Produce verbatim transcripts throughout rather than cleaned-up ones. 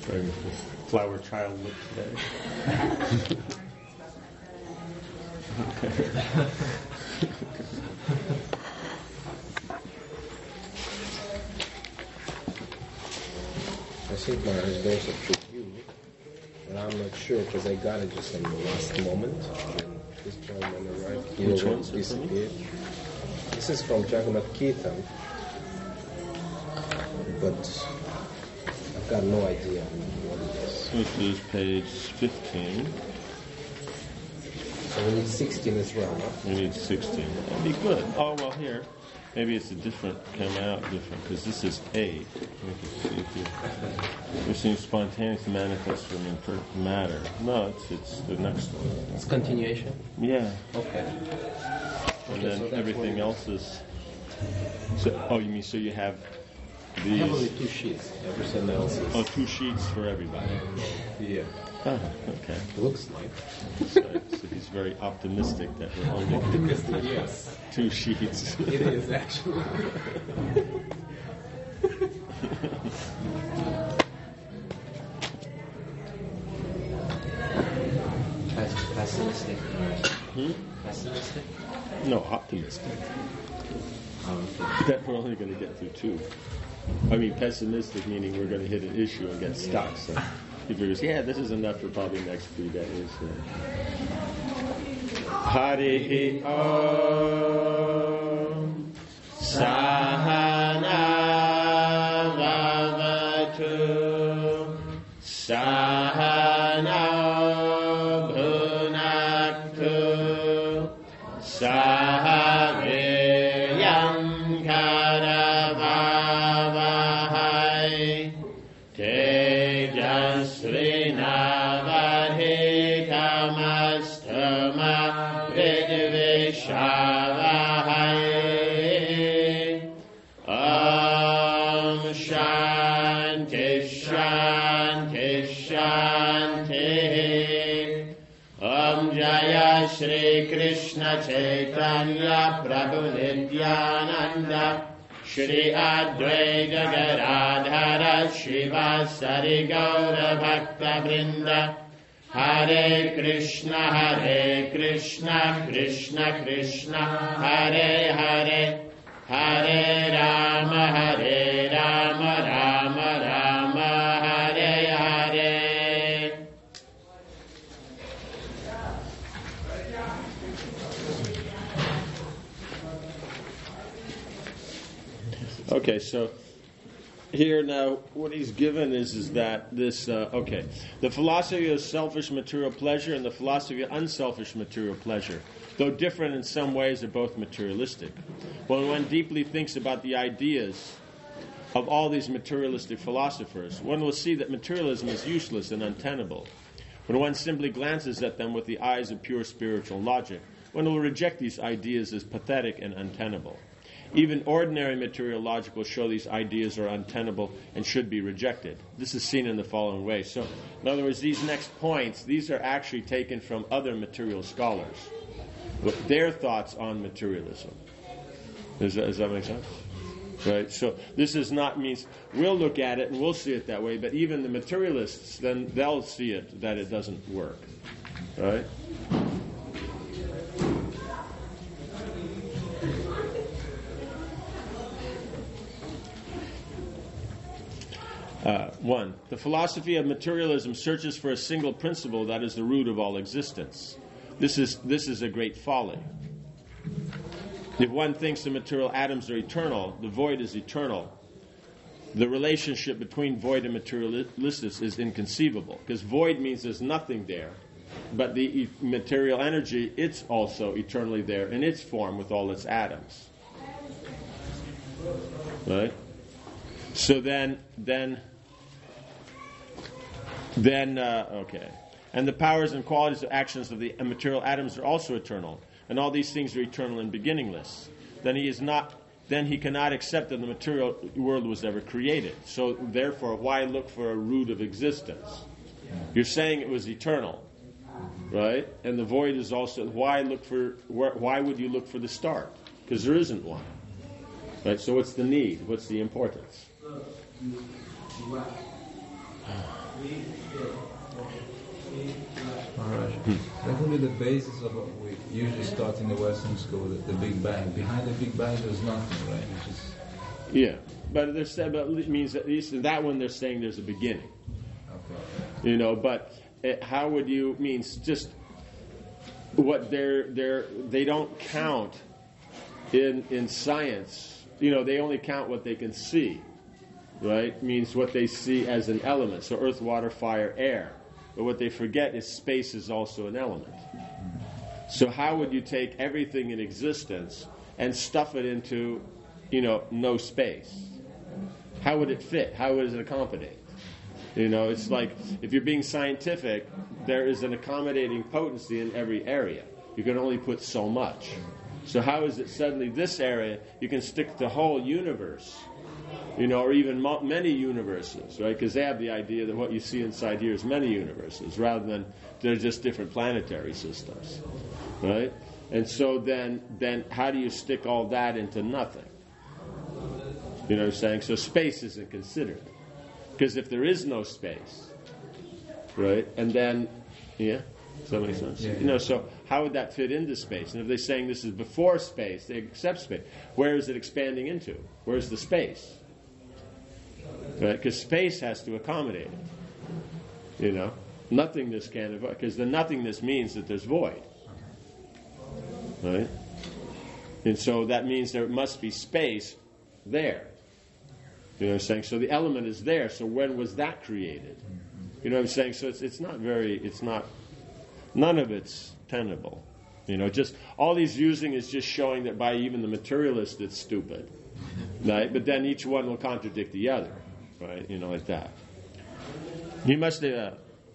Wearing this flower child look today. Okay. I think my there's a preview, but I'm not sure because I got it just in the last moment when this gentleman arrived. He Which already one's disappeared. This is from Jagannath Kirtan, but I've got no idea what it is. This is page fifteen. So we need sixteen as well, huh? We need sixteen. That'd be good. Oh, well, here. Maybe it's a different, come out different, because this is A. We can see it here. We're seeing spontaneous manifest from imperfect matter. No, it's it's the next one. It's continuation? Yeah. Okay. And Okay, then so everything else is... So, oh, you mean so you have I have only these... two sheets. Everything else is... Oh, two sheets for everybody. Yeah. Oh, okay. Looks like. So, so he's very optimistic that we're only Optimistic, yes. two sheets. It is, actually. Pessimistic. Hmm? Pessimistic? No, optimistic. Um, That we're only going to get through two. I mean, pessimistic meaning we're going to hit an issue and get stuck. So he figures, yeah, this is enough for probably the next three days. So. Harihi Om Sahana Vavatu Sahana Bhunaktu Sahaviryam Karavavahai Tejasvinavadhitamastama Vidvishavahai Om Shanti Shanti Shanti Om Jaya Shri Krishna Chaitanya Prabhu Nityananda Shri Advaita Gadadhara Shivasari Gaura Bhakta Vrinda Hare Krishna Hare Krishna Krishna Krishna Hare Hare Hare Rama Hare Rama Rama Rama Hare Hare. Okay, so here now, what he's given is is that this uh, okay, the philosophy of selfish material pleasure and the philosophy of unselfish material pleasure, though different in some ways, are both materialistic. When one deeply thinks about the ideas of all these materialistic philosophers, one will see that materialism is useless and untenable. When one simply glances at them with the eyes of pure spiritual logic, one will reject these ideas as pathetic and untenable. Even ordinary material logic will show these ideas are untenable and should be rejected. This is seen in the following way. So, in other words, these next points, these are actually taken from other material scholars, with their thoughts on materialism. Does that, does that make sense? Right? So this is not means we'll look at it and we'll see it that way, but even the materialists, then they'll see it that it doesn't work. Right? Uh, one, the philosophy of materialism searches for a single principle that is the root of all existence. This is this is a great folly. If one thinks the material atoms are eternal, the void is eternal. The relationship between void and materialistic is inconceivable, because void means there's nothing there, but the e- material energy, it's also eternally there in its form with all its atoms. Right? So then, then, then, uh, okay. And the powers and qualities of actions of the material atoms are also eternal, and all these things are eternal and beginningless. Then he is not. Then he cannot accept that the material world was ever created. So therefore, why look for a root of existence? You're saying it was eternal, right? And the void is also. Why look for? Why would you look for the start? Because there isn't one. Right, so what's the need? What's the importance? Alright. That will be the basis of what we usually start in the Western school, the, the Big Bang. Behind the Big Bang, there's nothing, right? It's just... Yeah, but they're saying, but it means at least in that one they're saying there's a beginning. Okay. You know, but it, how would you means just what they're they're they don't count in in science. You know, they only count what they can see, right? Means what they see as an element. So earth, water, fire, air. But what they forget is space is also an element. So how would you take everything in existence and stuff it into, you know, no space? How would it fit? How would it accommodate? You know, it's like if you're being scientific, there is an accommodating potency in every area. You can only put so much. So how is it suddenly this area you can stick the whole universe? You know, or even mo- many universes, right? Because they have the idea that what you see inside here is many universes, rather than they're just different planetary systems, right? And so then, then how do you stick all that into nothing? You know what I'm saying? So space isn't considered, because if there is no space, right? And then, yeah, does that make sense? Yeah, yeah. You know, so how would that fit into space? And if they're saying this is before space, they accept space. Where is it expanding into? Where's the space? Right? Because space has to accommodate it. You know, nothingness can't, because the nothingness means that there's void. Right? And so that means there must be space there. You know what I'm saying? So the element is there. So when was that created? You know what I'm saying? So it's it's not very, it's not, none of it's tenable. You know, just all he's using is just showing that by even the materialist it's stupid. Right? But then each one will contradict the other. Right? You know, like that. He must, uh,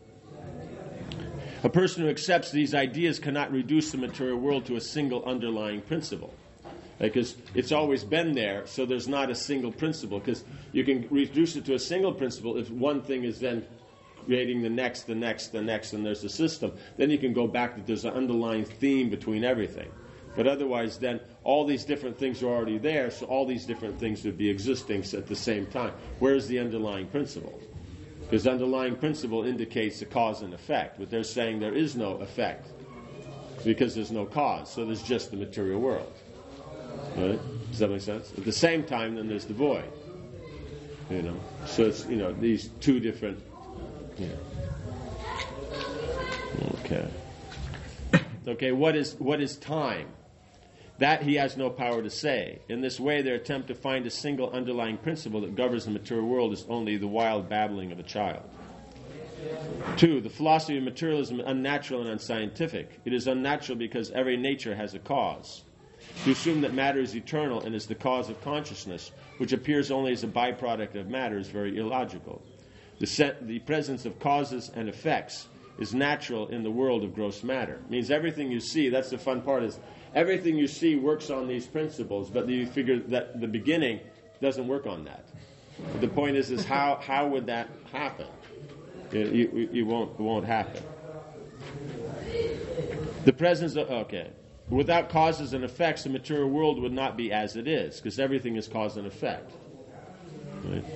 a person who accepts these ideas cannot reduce the material world to a single underlying principle. Because it's always been there, so there's not a single principle. Because you can reduce it to a single principle if one thing is then creating the next, the next, the next, and there's a system. Then you can go back that there's an underlying theme between everything. But otherwise, then all these different things are already there, so all these different things would be existing at the same time. Where's the underlying principle? Because underlying principle indicates the cause and effect, but they're saying there is no effect because there's no cause, so there's just the material world. Right? Does that make sense? At the same time, then there's the void. You know, so it's, you know, these two different. Yeah. Okay. Okay. What is what is time? That he has no power to say. In this way, their attempt to find a single underlying principle that governs the material world is only the wild babbling of a child. Two, the philosophy of materialism is unnatural and unscientific. It is unnatural because every nature has a cause. To assume that matter is eternal and is the cause of consciousness, which appears only as a byproduct of matter, is very illogical. The, set, the presence of causes and effects is natural in the world of gross matter. It means everything you see, that's the fun part, is everything you see works on these principles, but you figure that the beginning doesn't work on that. But the point is, is how, how would that happen? It, it, it, won't, it won't happen. The presence of, okay. Without causes and effects, the material world would not be as it is, because everything is cause and effect. Right?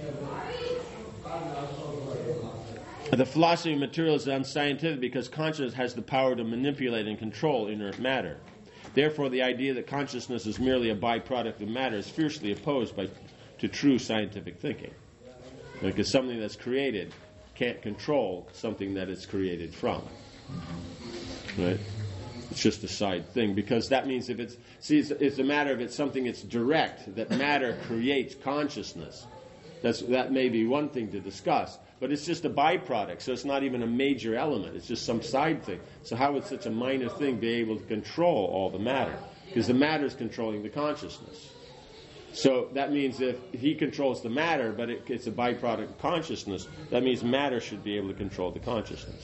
The philosophy of materialism is unscientific because consciousness has the power to manipulate and control inert matter. Therefore, the idea that consciousness is merely a byproduct of matter is fiercely opposed by, to true scientific thinking. Because something that's created can't control something that it's created from. Right? It's just a side thing, because that means if it's, see, it's, it's a matter of it's something that's direct, that matter creates consciousness. That's, that may be one thing to discuss, but it's just a byproduct, so it's not even a major element. It's just some side thing. So how would such a minor thing be able to control all the matter? Because the matter is controlling the consciousness. So that means if he controls the matter, but it, it's a byproduct of consciousness, that means matter should be able to control the consciousness.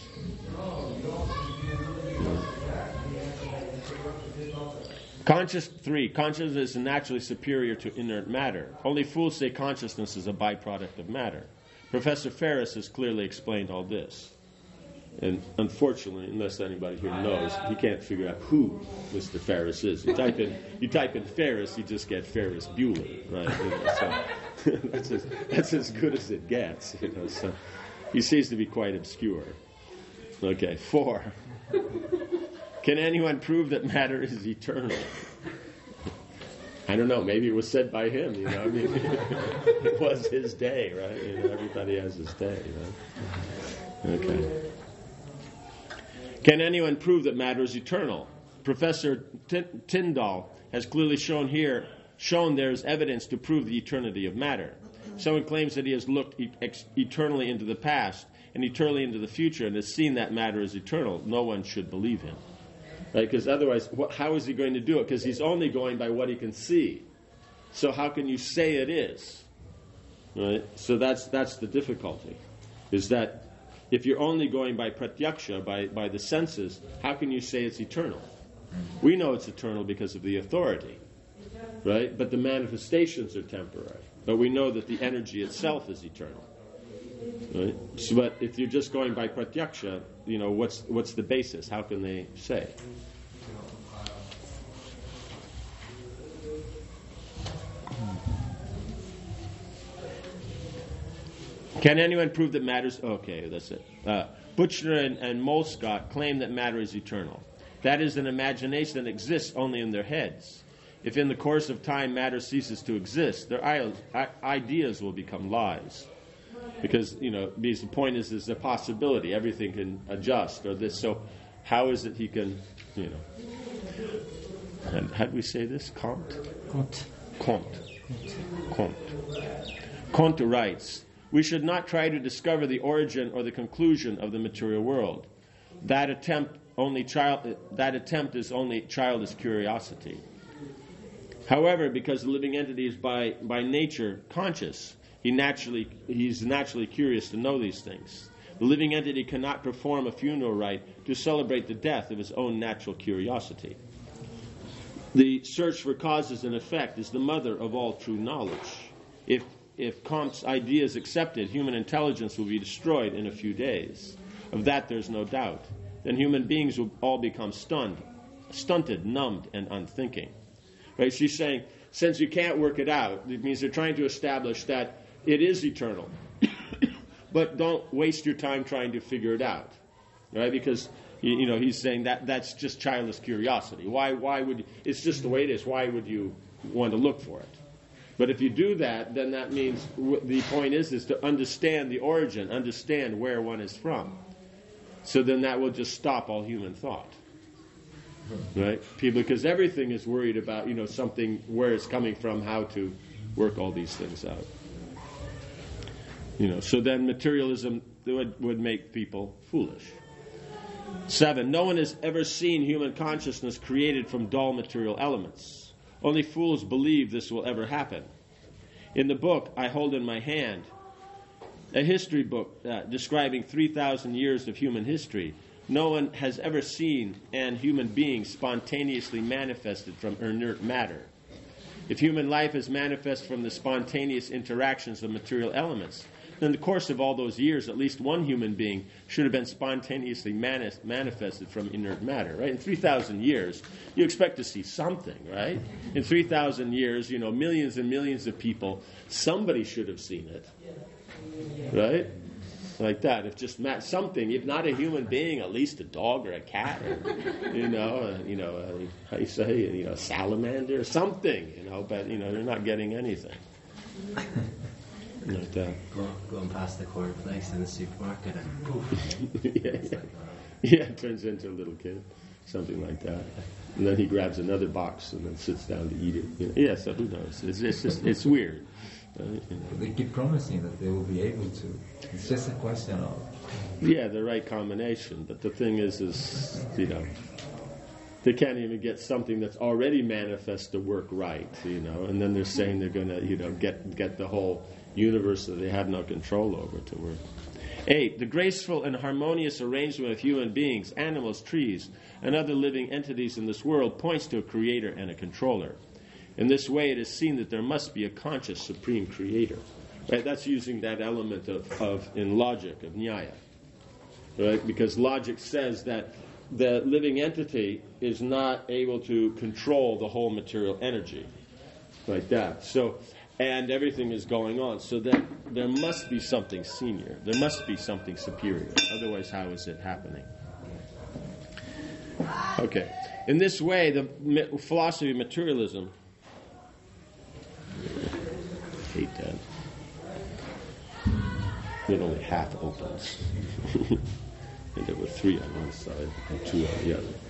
Conscious three. Consciousness is naturally superior to inert matter. Only fools say consciousness is a byproduct of matter. Professor Ferris has clearly explained all this. And unfortunately, unless anybody here knows, he can't figure out who Mister Ferris is. You type in, you type in Ferris, you just get Ferris Bueller, right? You know, so that's as, that's as good as it gets. You know, so He seems to be quite obscure. Okay, four. Can anyone prove that matter is eternal? I don't know. Maybe it was said by him. You know, I mean, it was his day, right? You know, everybody has his day, right? Okay. Can anyone prove that matter is eternal? Professor T- Tyndall has clearly shown here, shown there is evidence to prove the eternity of matter. Someone claims that he has looked e- ex- eternally into the past and eternally into the future and has seen that matter is eternal. No one should believe him. Right? Because otherwise, what, how is he going to do it? Because he's only going by what he can see. So how can you say it is? Right? So that's that's the difficulty. Is that if you're only going by pratyaksha, by, by the senses, how can you say it's eternal? We know it's eternal because of the authority. Right? But the manifestations are temporary. But we know that the energy itself is eternal. Right? So, but if you're just going by pratyaksha, you know, what's what's the basis? How can they say? Can anyone prove that matters? Okay, that's it. Uh, Buchner and, and Molescott claim that matter is eternal. That is an imagination that exists only in their heads. If in the course of time matter ceases to exist, their ideas will become lies. Because, you know, because the point is, there's a possibility. Everything can adjust or this. So how is it he can, you know. And how do we say this? Comte? Comte. Comte. Comte. Comte writes, we should not try to discover the origin or the conclusion of the material world. That attempt only child that attempt is only childish curiosity. However, because the living entity is by, by nature conscious, he naturally he's naturally curious to know these things. The living entity cannot perform a funeral rite to celebrate the death of his own natural curiosity. The search for causes and effect is the mother of all true knowledge. If if Comte's idea is accepted, human intelligence will be destroyed in a few days. Of that there's no doubt. Then human beings will all become stunned, stunted, numbed, and unthinking. Right? She's saying, since you can't work it out, it means they're trying to establish that it is eternal. But don't waste your time trying to figure it out. Right? Because, you, you know, he's saying that that's just childish curiosity. Why, why would, it's just the way it is. Why would you want to look for it? But if you do that, then that means the point is is to understand the origin, understand where one is from. So then that will just stop all human thought. Right? People, because everything is worried about, you know, something, where it's coming from, how to work all these things out. You know, so then materialism would, would make people foolish. Seven, no one has ever seen human consciousness created from dull material elements. Only fools believe this will ever happen. In the book I hold in my hand, a history book uh, describing three thousand years of human history, no one has ever seen an human being spontaneously manifested from inert matter. If human life is manifest from the spontaneous interactions of material elements, then in the course of all those years, at least one human being should have been spontaneously manis- manifested from inert matter, right? In three thousand years, you expect to see something, right? In three thousand years, you know, millions and millions of people, somebody should have seen it, right? Like that. If just ma- something, if not a human being, at least a dog or a cat, or, you know, uh, you know, uh, how you say, you know, a salamander or something, you know, but, you know, they're not getting anything. Like that. Go, going past the cornflakes in the supermarket and poof. yeah, yeah. yeah, it turns into a little kid, something like that. And then he grabs another box and then sits down to eat it. You know? Yeah, so who knows? It's, it's just, it's weird. Uh, you know. They keep promising that they will be able to. It's just a question of... Yeah, the right combination. But the thing is, is, you know, they can't even get something that's already manifest to work right, you know, and then they're saying they're going to, you know, get get the whole universe that they have no control over to work. Eight, the graceful and harmonious arrangement of human beings, animals, trees, and other living entities in this world points to a creator and a controller. In this way, it is seen that there must be a conscious supreme creator. Right? That's using that element of, of in logic, of Nyaya. Right? Because logic says that the living entity is not able to control the whole material energy. Like that. So and everything is going on. So that there must be something senior. There must be something superior. Otherwise, how is it happening? Okay. In this way, the philosophy of materialism... I hate that. It only half opens. And there were three on one side and two on the other.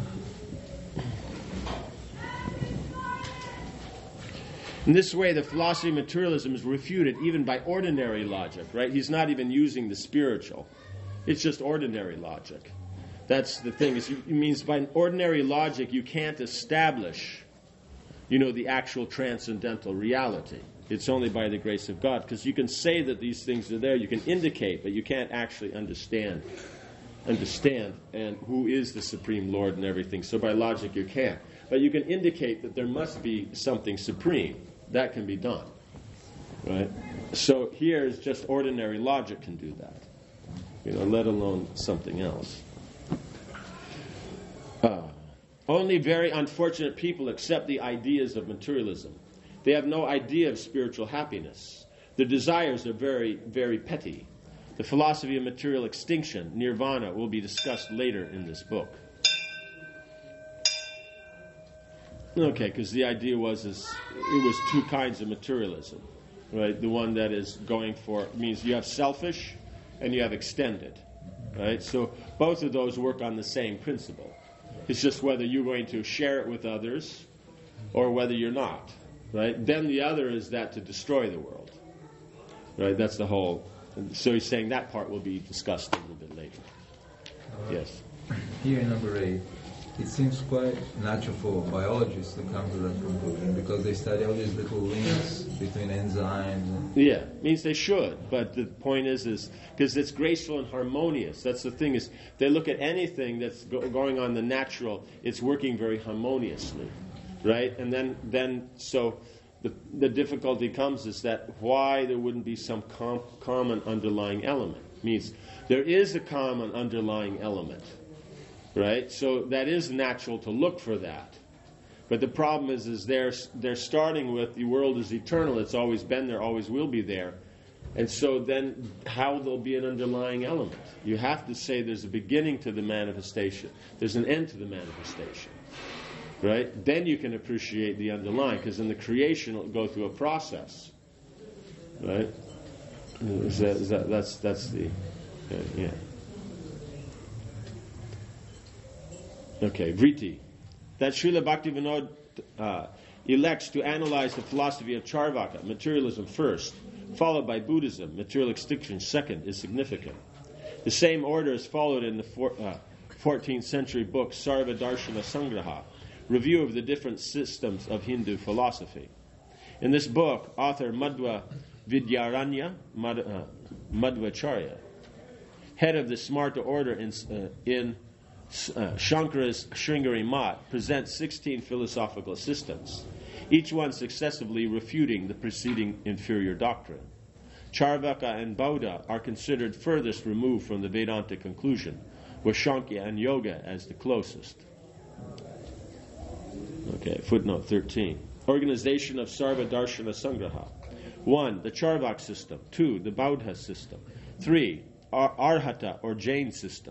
In this way, the philosophy of materialism is refuted even by ordinary logic, right? He's not even using the spiritual. It's just ordinary logic. That's the thing. It means by ordinary logic, you can't establish, you know, the actual transcendental reality. It's only by the grace of God. Because you can say that these things are there, you can indicate, but you can't actually understand. Understand and who is the Supreme Lord and everything. So by logic, you can't. But you can indicate that there must be something supreme. That can be done. Right? So here is just ordinary logic can do that. You know, let alone something else. Uh, only very unfortunate people accept the ideas of materialism. They have no idea of spiritual happiness. Their desires are very, very petty. The philosophy of material extinction, nirvana, will be discussed later in this book. Okay, because the idea was is it was two kinds of materialism, right? The one that is going for means you have selfish and you have extended, right? So both of those work on the same principle. It's just whether you're going to share it with others or whether you're not, right? Then the other is that to destroy the world, right? That's the whole. So he's saying that part will be discussed a little bit later. Uh, yes. Here in number eight, it seems quite natural for biologists to come to that conclusion because they study all these little links between enzymes. And yeah, means they should. But the point is, is because it's graceful and harmonious. That's the thing is they look at anything that's go- going on the natural. It's working very harmoniously, right? And then, then so. The, the difficulty comes is that why there wouldn't be some com- common underlying element. Means there is a common underlying element, right? So that is natural to look for that. But the problem is, is they're, they're starting with the world is eternal. It's always been there, always will be there. And so then how there'll be an underlying element? You have to say there's a beginning to the manifestation. There's an end to the manifestation. Right? Then you can appreciate the underlying, because in the creation it'll go through a process. Right? Is that, is that, that's that's the uh, yeah. Okay, Vritti. That Srila Bhaktivinoda uh, elects to analyze the philosophy of Charvaka, materialism first, followed by Buddhism, material extinction second, is significant. The same order is followed in the four, uh, fourteenth century book Sarva Darshana Sangraha, review of the different systems of Hindu philosophy. In this book, author Madhva Vidyaranya Mad, uh, Madhvacharya, head of the Smarta order in, uh, in uh, Shankara's Sringeri Mat, presents sixteen philosophical systems, each one successively refuting the preceding inferior doctrine. Charvaka and Bauddha are considered furthest removed from the Vedanta conclusion, with Shankya and Yoga as the closest. Okay, footnote thirteen. Organization of Sarva Darshana Sangraha. One, the Charvak system. Two, the Bauddha system. Three, Ar- Arhata or Jain system.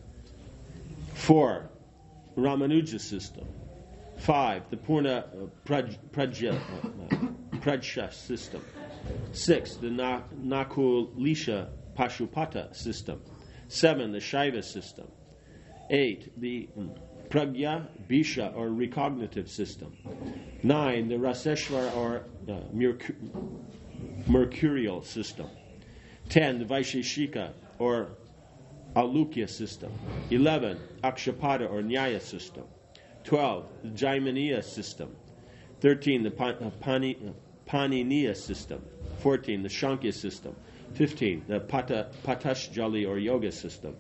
Four, Ramanuja system. Five, the Purna uh, Praj- Prajya, uh, Prajya system. Six, the Na- Nakulisha Pashupata system. Seven, the Shaiva system. Eight, the um, Pragya Bisha or recognitive system. Nine, the Raseshwara or uh, Merc- mercurial system. Ten, the Vaisheshika or Alukya system. Eleven, Akshapada or Nyaya system. Twelve, the Jaimaniya system. Thirteen, the Pan- uh, Pani- uh, Paniniya system. Fourteen, the Shankya system. Fifteen, the Pata- Patashjali or Yoga system.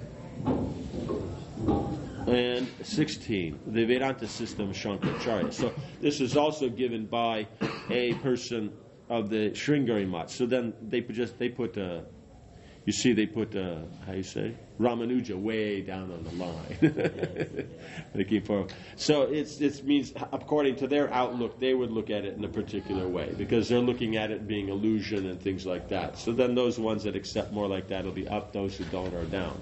And sixteen, the Vedanta system of Shankaracharya. So this is also given by a person of the Sringeri Mat. So then they put just they put uh, You see, they put, uh, how you say, Ramanuja way down on the line. They keep forward. So it's, it means, according to their outlook, they would look at it in a particular way because they're looking at it being illusion and things like that. So then those ones that accept more like that will be up, those who don't are down.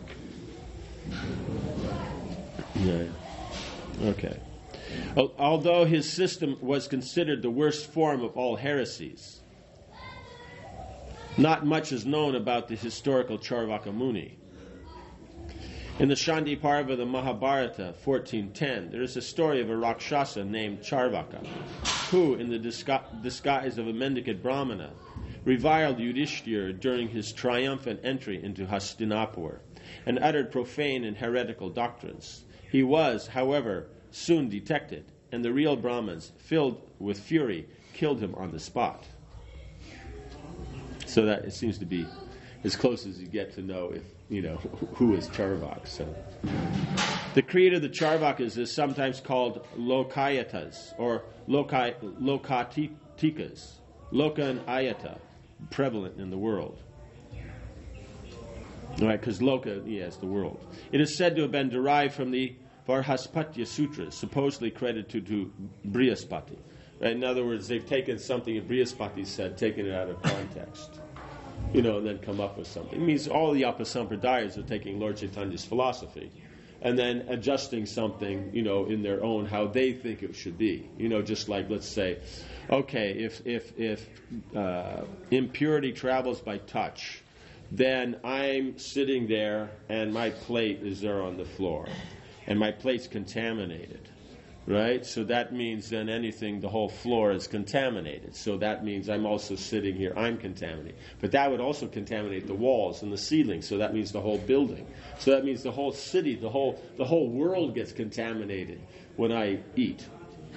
Yeah. Okay. Although his system was considered the worst form of all heresies, not much is known about the historical Charvaka Muni. In the Shandi Parva of the Mahabharata, fourteen ten, there is a story of a Rakshasa named Charvaka, who, in the disgu- disguise of a mendicant Brahmana, reviled Yudhishthira during his triumphant entry into Hastinapur, and uttered profane and heretical doctrines. He was, however, soon detected, and the real Brahmins, filled with fury, killed him on the spot. So that it seems to be as close as you get to know if you know who is Charvak. So the creed of the Charvakas is sometimes called Lokayatas or Lokai, Lokatikas, Loka and Ayata, prevalent in the world. All right, because Loka, yes, the world. It is said to have been derived from the Varhaspatya Sutras, supposedly credited to Brihaspati. Right? In other words, they've taken something that Brihaspati said, taken it out of context, you know, and then come up with something. It means all the Apasampradayas are taking Lord Chaitanya's philosophy and then adjusting something, you know, in their own, how they think it should be. You know, just like, let's say, okay, if if if uh, impurity travels by touch, then I'm sitting there and my plate is there on the floor, and my plate's contaminated. Right? So that means then anything, the whole floor is contaminated. So that means I'm also sitting here, I'm contaminated. But that would also contaminate the walls and the ceiling. So that means the whole building. So that means the whole city, the whole the whole world gets contaminated when I eat.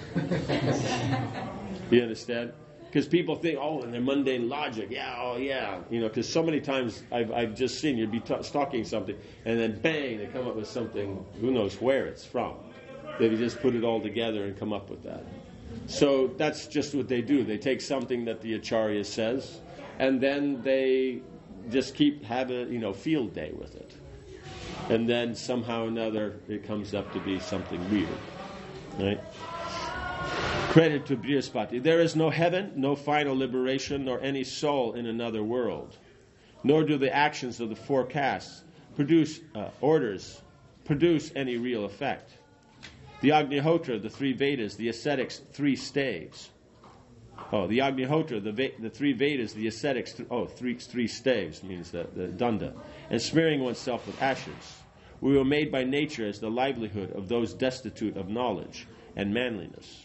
You understand? Because people think, oh, in their mundane logic, yeah, oh, yeah. You know, because so many times I've, I've just seen you'd be t- stalking something, and then bang, they come up with something, who knows where it's from. They just put it all together and come up with that. So that's just what they do. They take something that the Acharya says, and then they just keep have a you know field day with it. And then somehow or another it comes up to be something weird. Right? Credit to Brihaspati. There is no heaven, no final liberation, nor any soul in another world. Nor do the actions of the four castes produce uh, orders produce any real effect. The Agnihotra, the three Vedas, the ascetics, three staves. Oh, the Agnihotra, the, Ve- the three Vedas, the ascetics, th- oh, three, three staves means the, the danda. And smearing oneself with ashes. We were made by nature as the livelihood of those destitute of knowledge and manliness.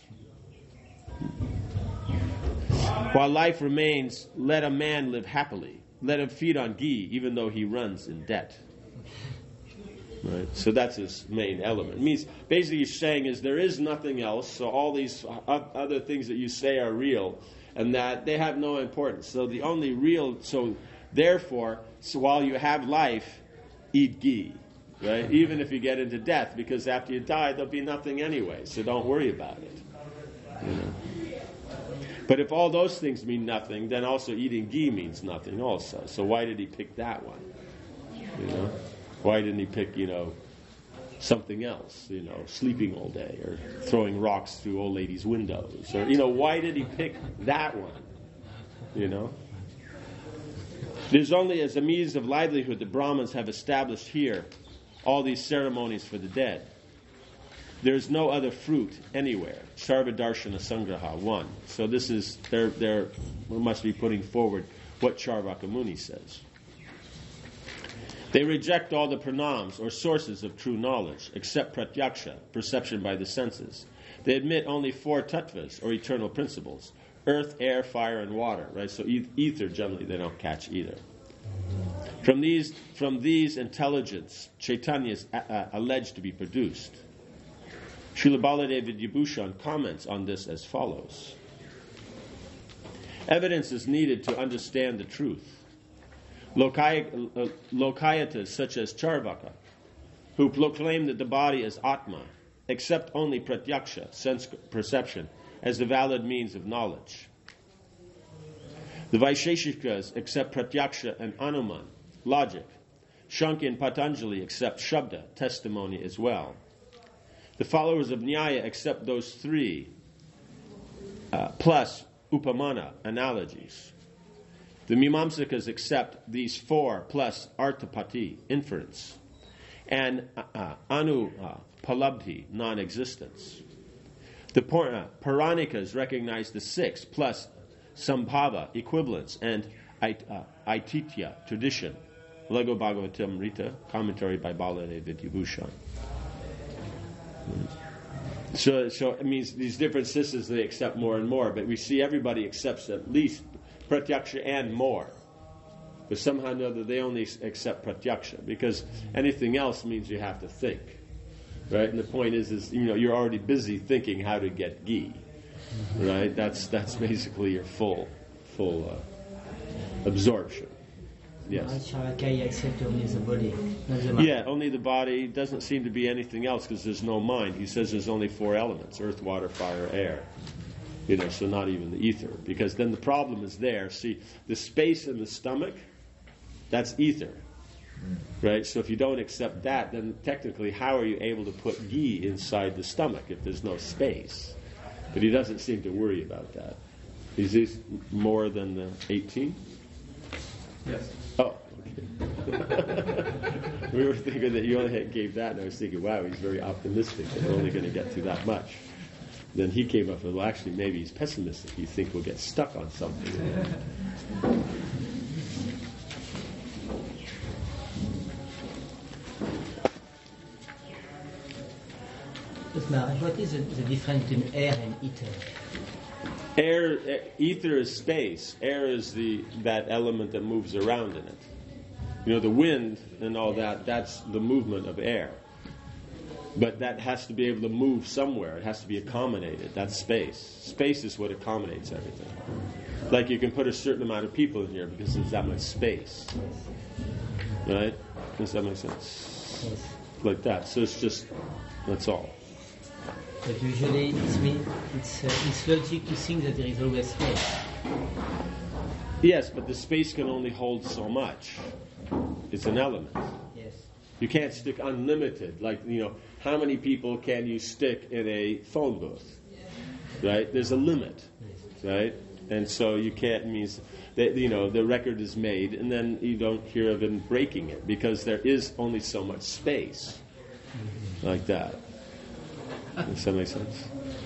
While life remains, let a man live happily. Let him feed on ghee, even though he runs in debt. Right. So that's his main element. It means basically he's saying is there is nothing else, so all these other things that you say are real, and that they have no importance. So the only real, so therefore, so while you have life, eat ghee, right? Even if you get into death, because after you die, there'll be nothing anyway, so don't worry about it. You know? But if all those things mean nothing, then also eating ghee means nothing also. So why did he pick that one? You know? Why didn't he pick, you know, something else, you know, sleeping all day or throwing rocks through old ladies' windows? Or, you know, why did he pick that one, you know? It is only as a means of livelihood the Brahmins have established here all these ceremonies for the dead. There is no other fruit anywhere. Sarva Darshana Sangraha, one. So this is, they're, they're, we must be putting forward what Charvaka Muni says. They reject all the pranams or sources of true knowledge, except pratyaksha, perception by the senses. They admit only four tattvas, or eternal principles: earth, air, fire, and water. Right? So ether, generally, they don't catch either. From these, from these intelligence, Chaitanya is uh, alleged to be produced. Srila Baladev Vidyabhushan comments on this as follows. Evidence is needed to understand the truth. Lokay, uh, Lokayatas such as Charvaka, who proclaim that the body is Atma, accept only pratyaksha, sense perception, as the valid means of knowledge. The Vaisheshikas accept pratyaksha and anuman logic. Shanka and Patanjali accept Shabda, testimony as well. The followers of Nyaya accept those three, uh, plus Upamana, analogies. The Mimamsakas accept these four, plus Arthapati, inference. And uh, uh, Anu uh, Palabdhi, non-existence. The uh, Puranikas recognize the six, plus Sambhava, equivalence, and it, uh, Aititya, tradition. Lego Bhagavatam Rita, commentary by Baladev Vidyabhushan. So, so it means these different systems they accept more and more, but we see everybody accepts at least Pratyaksha and more. But somehow or another they only accept Pratyaksha, because anything else means you have to think. Right? And the point is, is you know, you're already busy thinking how to get ghee. Right? That's that's basically your full full uh, absorption. Yes. Charvakaya accept only the body, not the mind. Yeah, only the body. Doesn't seem to be anything else because there's no mind. He says there's only four elements: earth, water, fire, air. You know, so not even the ether. Because then the problem is there. See, the space in the stomach, that's ether. Right? So if you don't accept that, then technically how are you able to put ghee inside the stomach if there's no space? But he doesn't seem to worry about that. Is this more than the eighteen? Yes. Oh, okay. We were thinking that you only had gave that, and I was thinking, wow, he's very optimistic that we're only going to get to that much. Then he came up with, well, actually, maybe he's pessimistic. You think we'll get stuck on something. But Maharaj, what is the, the difference between air and ether? Air, uh, ether is space. Air is the that element that moves around in it. You know, the wind and all that, that's the movement of air. But that has to be able to move somewhere. It has to be accommodated. That's space. Space is what accommodates everything. Like you can put a certain amount of people in here because there's that much space. Right? Does that make sense? Yes. Like that. So it's just, that's all. But usually it's, mean, it's, uh, it's logic to think that there is always space. Yes, but the space can only hold so much. It's an element. Yes. You can't stick unlimited. Like, you know, how many people can you stick in a phone booth? Right? There's a limit. Right? And so you can't, means that, you know, the record is made and then you don't hear of him breaking it because there is only so much space. Like that. Does that make sense?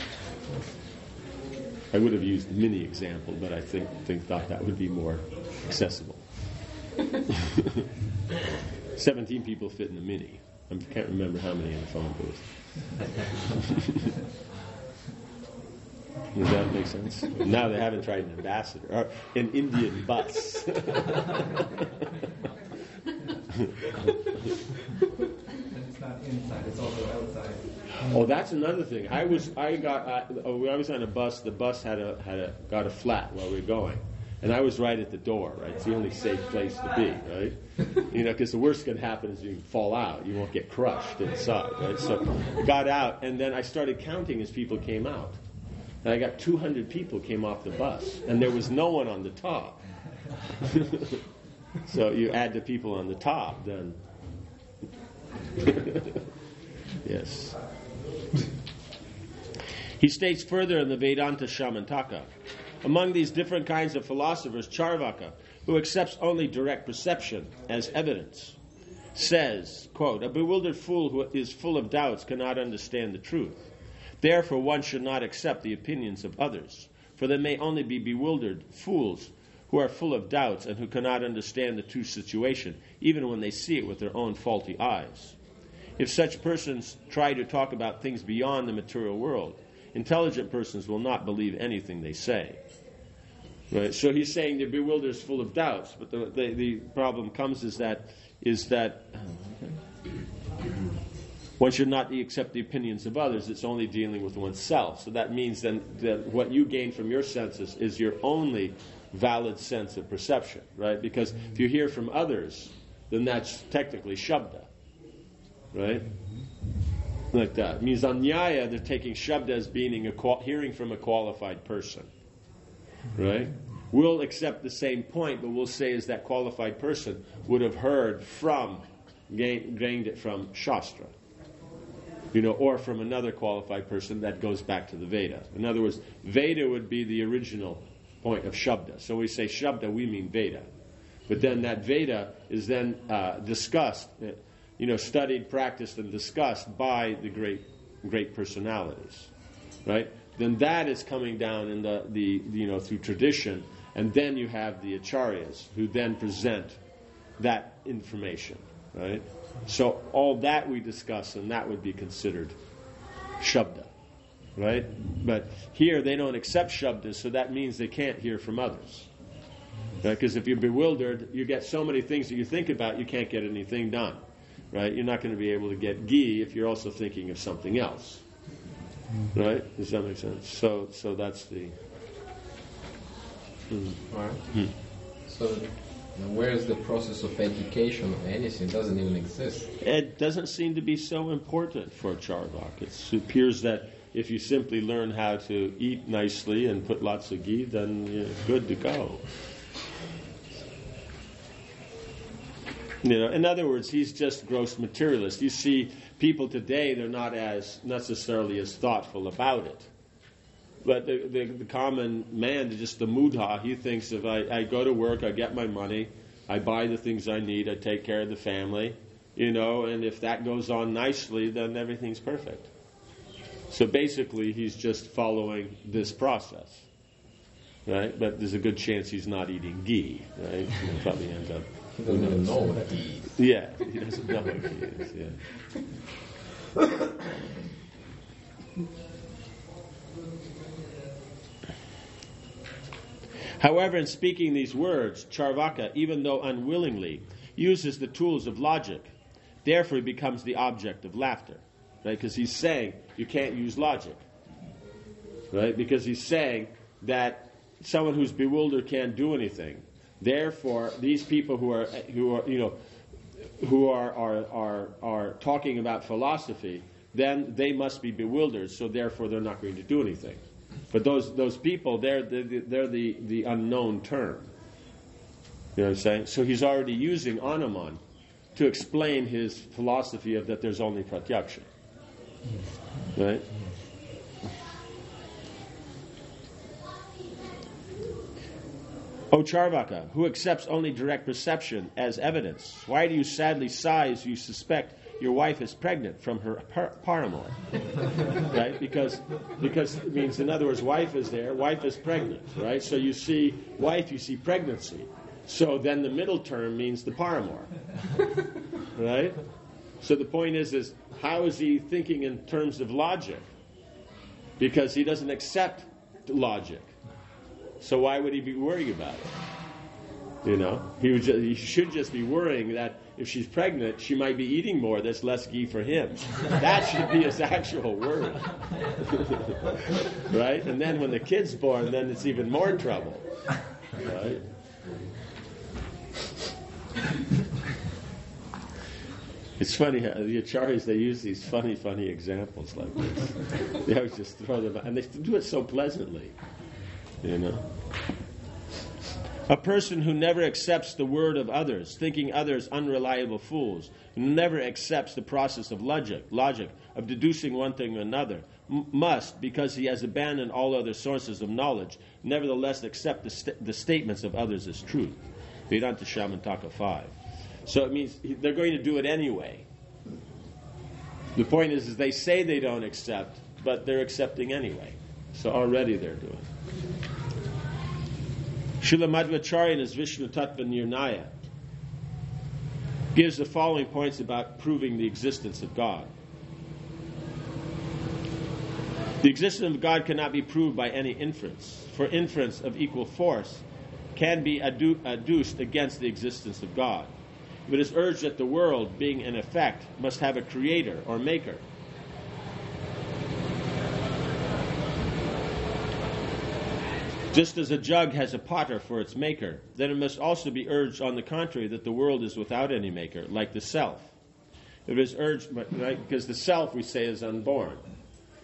I would have used mini example, but I think, think thought that would be more accessible. Seventeen people fit in a mini. I can't remember how many in the phone booth. Does that make sense? Now they haven't tried an ambassador or an Indian bus. And it's not inside; it's also outside. Oh, that's another thing. I was, I got, uh, oh, I was on a bus. The bus had a, had a, got a flat while we were going, and I was right at the door. Right, it's the only safe place to be. Right, you know, because the worst can happen is you fall out. You won't get crushed inside. Right, so I got out, and then I started counting as people came out, and I got two hundred people came off the bus, and there was no one on the top. So you add the people on the top, then. Yes. He states further in the Vedanta Shamantaka, among these different kinds of philosophers, Charvaka, who accepts only direct perception as evidence, says, quote, a bewildered fool who is full of doubts cannot understand the truth. Therefore one should not accept the opinions of others, for they may only be bewildered fools who are full of doubts and who cannot understand the true situation, even when they see it with their own faulty eyes. If such persons try to talk about things beyond the material world, intelligent persons will not believe anything they say. Right? So he's saying the bewildered is full of doubts, but the, the, the problem comes is that is that one should not accept the opinions of others. It's only dealing with oneself. So that means then that what you gain from your senses is your only valid sense of perception, right? Because if you hear from others, then that's technically Shabda. Right? Like that. It means on Nyaya, they're taking Shabda as being a qual- hearing from a qualified person. Right? we'll accept the same point, but we'll say is that qualified person would have heard from, gained, gained it from Shastra. You know, or from another qualified person that goes back to the Veda. In other words, Veda would be the original point of Shabda. So we say Shabda, we mean Veda. But then that Veda is then uh, discussed, uh, you know, studied, practiced, and discussed by the great, great personalities, right? Then that is coming down in the, the, you know, through tradition, and then you have the acharyas who then present that information, right? So all that we discuss, and that would be considered Shabda, right? But here they don't accept Shabda, so that means they can't hear from others. Because right? If you're bewildered, you get so many things that you think about, you can't get anything done, right? You're not going to be able to get ghee if you're also thinking of something else, right? Does that make sense? So, so that's the. Mm. Right. Hmm. So. Now, where is the process of education of anything? It doesn't even exist. It doesn't seem to be so important for Charvak. It appears that if you simply learn how to eat nicely and put lots of ghee, then you're good to go. You know, in other words, he's just gross materialist. You see, people today, they're not as necessarily as thoughtful about it. But the, the, the common man, just the mudha, he thinks if I, I go to work, I get my money, I buy the things I need, I take care of the family, you know, and if that goes on nicely, then everything's perfect. So basically, he's just following this process, right? But there's a good chance he's not eating ghee, right? He'll probably end up. He doesn't even know what ghee is. Yeah, he doesn't know what ghee is, yeah. However, in speaking these words, Charvaka, even though unwillingly, uses the tools of logic. Therefore, he becomes the object of laughter, right? Because he's saying you can't use logic, right? Because he's saying that someone who's bewildered can't do anything. Therefore, these people who are who are you know who are are are, are talking about philosophy, then they must be bewildered. So therefore, they're not going to do anything. But those those people, they're the, they're the, the unknown term. You know what I'm saying? So he's already using Anuman to explain his philosophy of that there's only pratyaksha. Right? O Charvaka, who accepts only direct perception as evidence, why do you sadly sigh as you suspect your wife is pregnant from her par- paramour? Right? Because because it means, in other words, wife is there, wife is pregnant, right? So you see wife, you see pregnancy. So then the middle term means the paramour. Right? So the point is, is how is he thinking in terms of logic? Because he doesn't accept logic. So why would he be worrying about it? You know, he, would just, he should just be worrying that if she's pregnant, she might be eating more. That's less ghee for him. That should be his actual worry. Right? And then when the kid's born, then it's even more trouble. Right? It's funny how the acharyas, they use these funny, funny examples like this. They always just throw them out. And they do it so pleasantly. You know? A person who never accepts the word of others, thinking others unreliable fools, who never accepts the process of logic, logic of deducing one thing or another, m- must, because he has abandoned all other sources of knowledge, nevertheless accept the, st- the statements of others as truth. Vedanta Shamantaka five. So it means they're going to do it anyway. The point is, is they say they don't accept, but they're accepting anyway. So already they're doing it. Srila Madhvacharya in his Vishnu Tattva Nirnaya gives the following points about proving the existence of God. The existence of God cannot be proved by any inference, for inference of equal force can be addu- adduced against the existence of God. It is urged that the world, being an effect, must have a creator or maker. Just as a jug has a potter for its maker, then it must also be urged on the contrary that the world is without any maker, like the self. It is urged, right, because the self, we say, is unborn.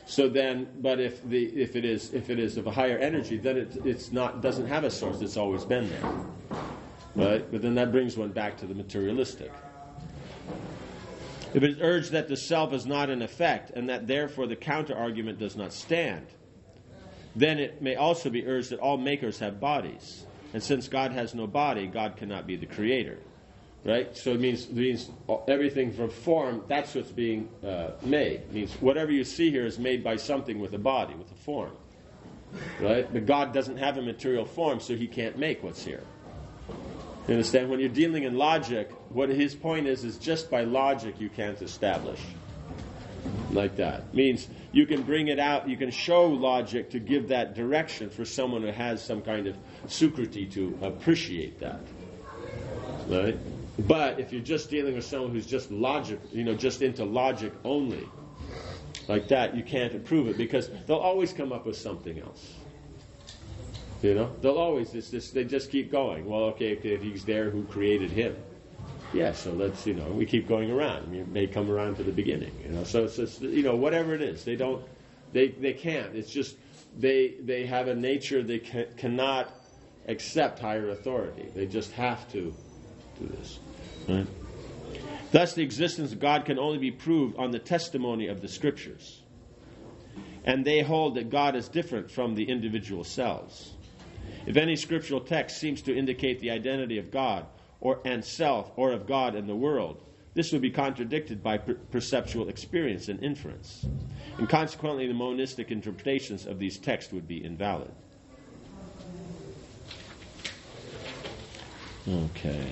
So then, but if the if it is if it is of a higher energy, then it it's not doesn't have a source. It's always been there, right? But then that brings one back to the materialistic. If it is urged that the self is not an effect, and that therefore the counter-argument does not stand, then it may also be urged that all makers have bodies. And since God has no body, God cannot be the creator. Right? So it means, it means everything from form, that's what's being uh, made. It means whatever you see here is made by something with a body, with a form. Right? But God doesn't have a material form, so he can't make what's here. You understand? When you're dealing in logic, what his point is, is just by logic you can't establish. Like that. Means you can bring it out, you can show logic to give that direction for someone who has some kind of sukriti to appreciate that. Right? But if you're just dealing with someone who's just logic, you know, just into logic only, like that, you can't approve it because they'll always come up with something else. You know, they'll always, it's just, they just keep going. Well, okay, if he's there, who created him? Yeah, so let's, you know, we keep going around. I mean, it may come around to the beginning, you know. So it's just, you know, whatever it is, they don't, they they can't. It's just, they they have a nature they ca- cannot accept higher authority. They just have to do this. Right? Thus, the existence of God can only be proved on the testimony of the Scriptures. And they hold that God is different from the individual selves. If any scriptural text seems to indicate the identity of God or and self, or of God and the world, this would be contradicted by per- perceptual experience and inference. And consequently, the monistic interpretations of these texts would be invalid. Okay.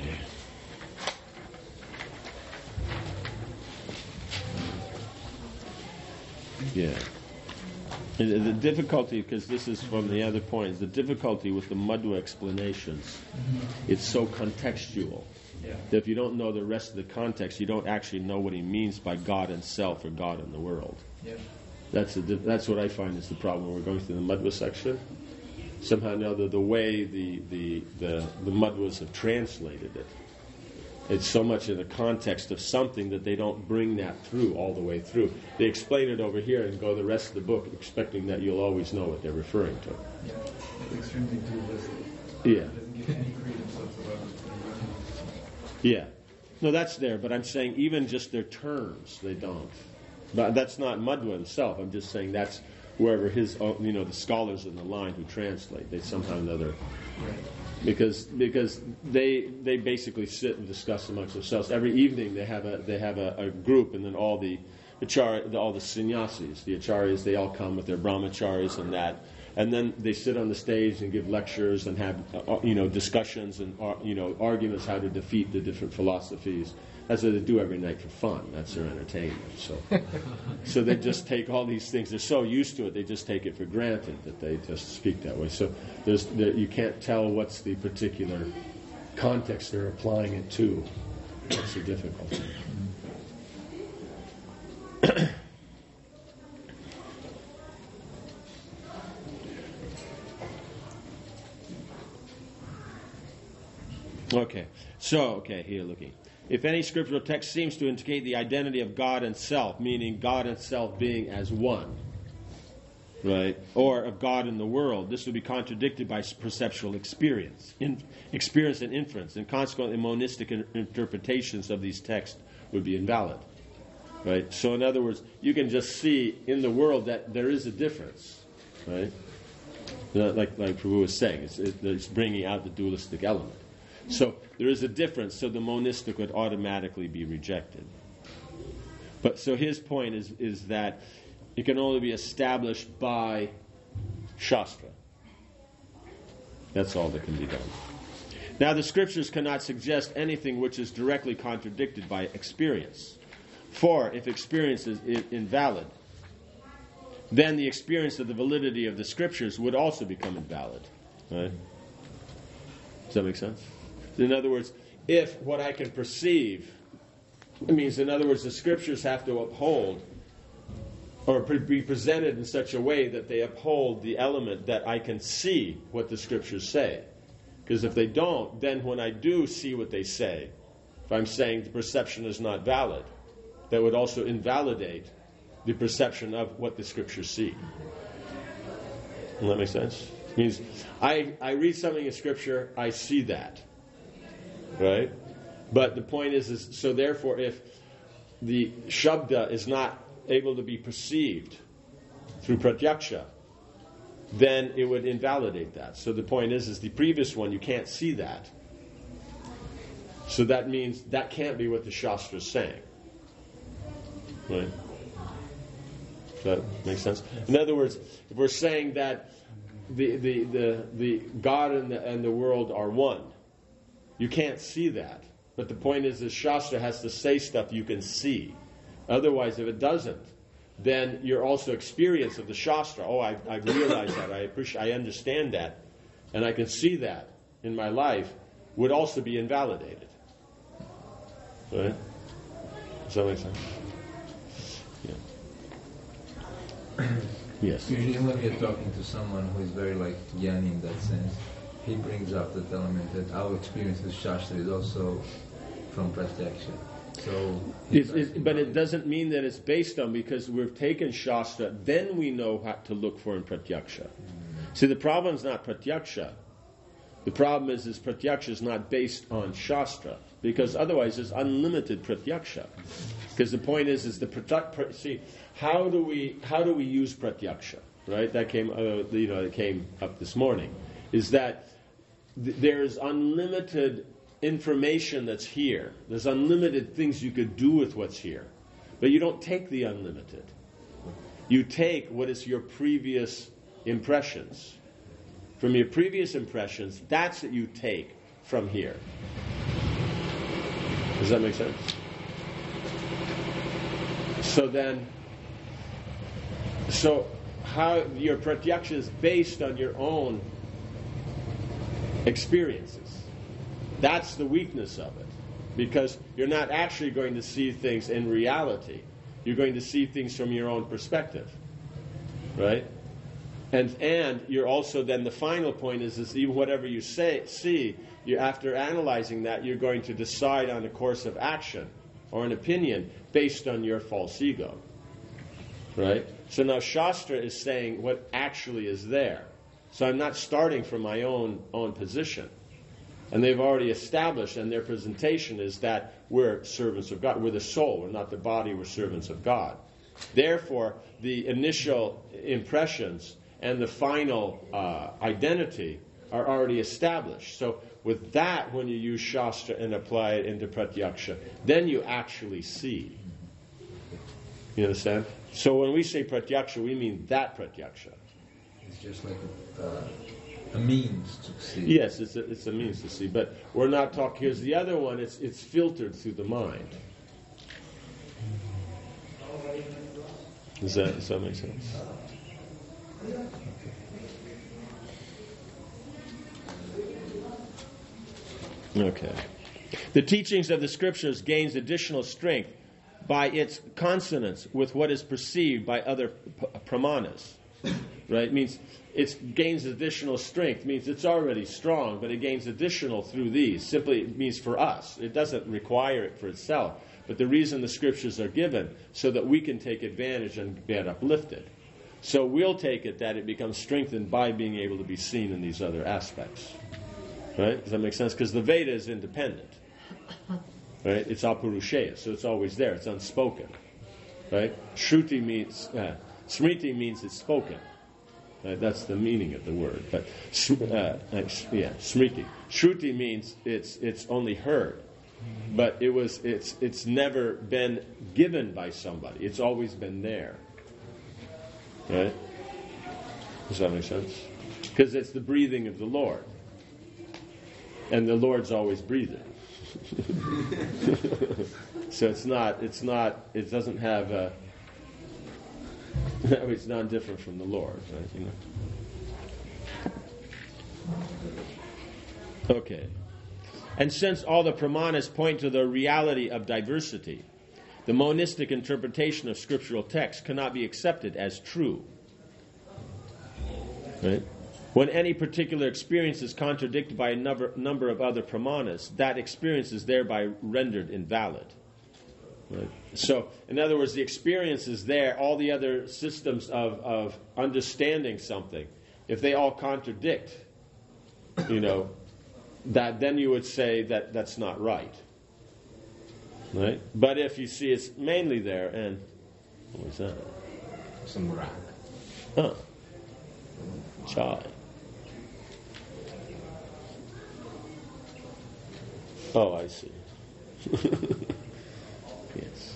Yeah. The the difficulty, because this is from the other points, the difficulty with the Madhva explanations, it's so contextual. Yeah. That if you don't know the rest of the context, you don't actually know what he means by God and self or God and the world. Yeah. That's a, that's what I find is the problem when we're going through the Madhva section. Somehow or another, the way the, the, the, the Madhvas have translated it, it's so much in the context of something that they don't bring that through all the way through. They explain it over here and go the rest of the book expecting that you'll always know what they're referring to. Yeah. It's extremely dualistic. Yeah. It doesn't give any credence whatsoever. Yeah. No, that's there, but I'm saying even just their terms, they don't. But that's not Madhva himself. I'm just saying that's whoever his, you know, the scholars in the line who translate. They somehow or another... Because because they they basically sit and discuss amongst themselves every evening. They have a they have a, a group, and then all the achar all the sannyasis, the acharyas, they all come with their brahmacharis and that, and then they sit on the stage and give lectures and have uh, you know discussions and uh, you know arguments how to defeat the different philosophies. That's what they do every night for fun. That's their entertainment. So, so they just take all these things. They're so used to it, they just take it for granted that they just speak that way. So there's there, you can't tell what's the particular context they're applying it to. That's the difficulty. Okay. So, okay, here looking. If any scriptural text seems to indicate the identity of God and self, meaning God and self being as one, right, or of God and the world, this would be contradicted by perceptual experience, in, experience and inference, and consequently monistic in, interpretations of these texts would be invalid, right? So in other words, you can just see in the world that there is a difference, right? Like like Prabhu was saying, it's, it's bringing out the dualistic element. So there is a difference, so the monistic would automatically be rejected. But so his point is is that it can only be established by Shastra. That's all that can be done. Now the scriptures cannot suggest anything which is directly contradicted by experience. For if experience is invalid, then the experience of the validity of the scriptures would also become invalid. Right? Does that make sense? In other words, if what I can perceive, it means, in other words, the scriptures have to uphold or be presented in such a way that they uphold the element that I can see what the scriptures say. Because if they don't, then when I do see what they say, if I'm saying the perception is not valid, that would also invalidate the perception of what the scriptures see. Does that make sense? It means I, I read something in scripture, I see that. Right? But the point is, is, so therefore, if the shabda is not able to be perceived through pratyaksha, then it would invalidate that. So the point is, is the previous one, you can't see that. So that means that can't be what the Shastra is saying. Right? Does that make sense? In other words, if we're saying that the the, the, the God and the, and the world are one, you can't see that. But the point is, the Shastra has to say stuff you can see. Otherwise, if it doesn't, then your also experience of the Shastra, oh, I, I realize that, I appreciate, I understand that, and I can see that in my life, would also be invalidated. Right? Does that make sense? Yeah. Yes. Usually when you're talking to someone who is very like Jnani in that sense, he brings up that element that our experience with Shastra is also from Pratyaksha. So, It's, it's, but it doesn't mean that it's based on, because we've taken Shastra, then we know how to look for in Pratyaksha. Mm-hmm. See, the problem is not Pratyaksha. The problem is, is Pratyaksha is not based on Shastra, because otherwise there's unlimited Pratyaksha. Because the point is, is the Pratyaksha. See, how do we how do we use Pratyaksha? Right? That came, uh, you know, it came up this morning. Is that th- there is unlimited information that's here. There's unlimited things you could do with what's here. But you don't take the unlimited. You take what is your previous impressions. From your previous impressions, that's what you take from here. Does that make sense? So then, so how your pratyaksha is based on your own experiences. That's the weakness of it. Because you're not actually going to see things in reality. You're going to see things from your own perspective. Right? And and you're also, then the final point is, is even whatever you say, see, you, after analyzing that, you're going to decide on a course of action or an opinion based on your false ego. Right? So now Shastra is saying what actually is there. So I'm not starting from my own own position. And they've already established, and their presentation is that we're servants of God. We're the soul, we're not the body, we're servants of God. Therefore, the initial impressions and the final uh, identity are already established. So with that, when you use Shastra and apply it into Pratyaksha, then you actually see. You understand? So when we say Pratyaksha, we mean that Pratyaksha. It's just like a, uh, a means to see. Yes, it's a, it's a means to see. But we're not talking, here's the other one, it's, it's filtered through the mind. Does that, does that make sense? Okay. The teachings of the scriptures gains additional strength by its consonance with what is perceived by other p- pramanas. Right? It means it gains additional strength. It means it's already strong, but it gains additional through these. Simply, it means for us. It doesn't require it for itself. But the reason the scriptures are given, so that we can take advantage and get uplifted. So we'll take it that it becomes strengthened by being able to be seen in these other aspects. Right? Does that make sense? Because the Veda is independent. Right? It's apurusheya, so it's always there. It's unspoken. Right? Shruti means, uh, smriti means it's spoken. Right? That's the meaning of the word. But uh, yeah, smriti. Shruti means it's it's only heard. But it was it's it's never been given by somebody. It's always been there. Right? Does that make sense? Because it's the breathing of the Lord. And the Lord's always breathing. So it's not, it's not, it doesn't have a, it's not different from the Lord, right? You know? Okay. And since all the pramanas point to the reality of diversity, the monistic interpretation of scriptural text cannot be accepted as true. Right? When any particular experience is contradicted by a number, number of other pramanas, that experience is thereby rendered invalid. Right? So, in other words, the experience is there. All the other systems of, of understanding something, if they all contradict, you know, that then you would say that that's not right. Right? But if you see it's mainly there, and what was that? Some rag. Huh. Chai. Oh, I see. Yes.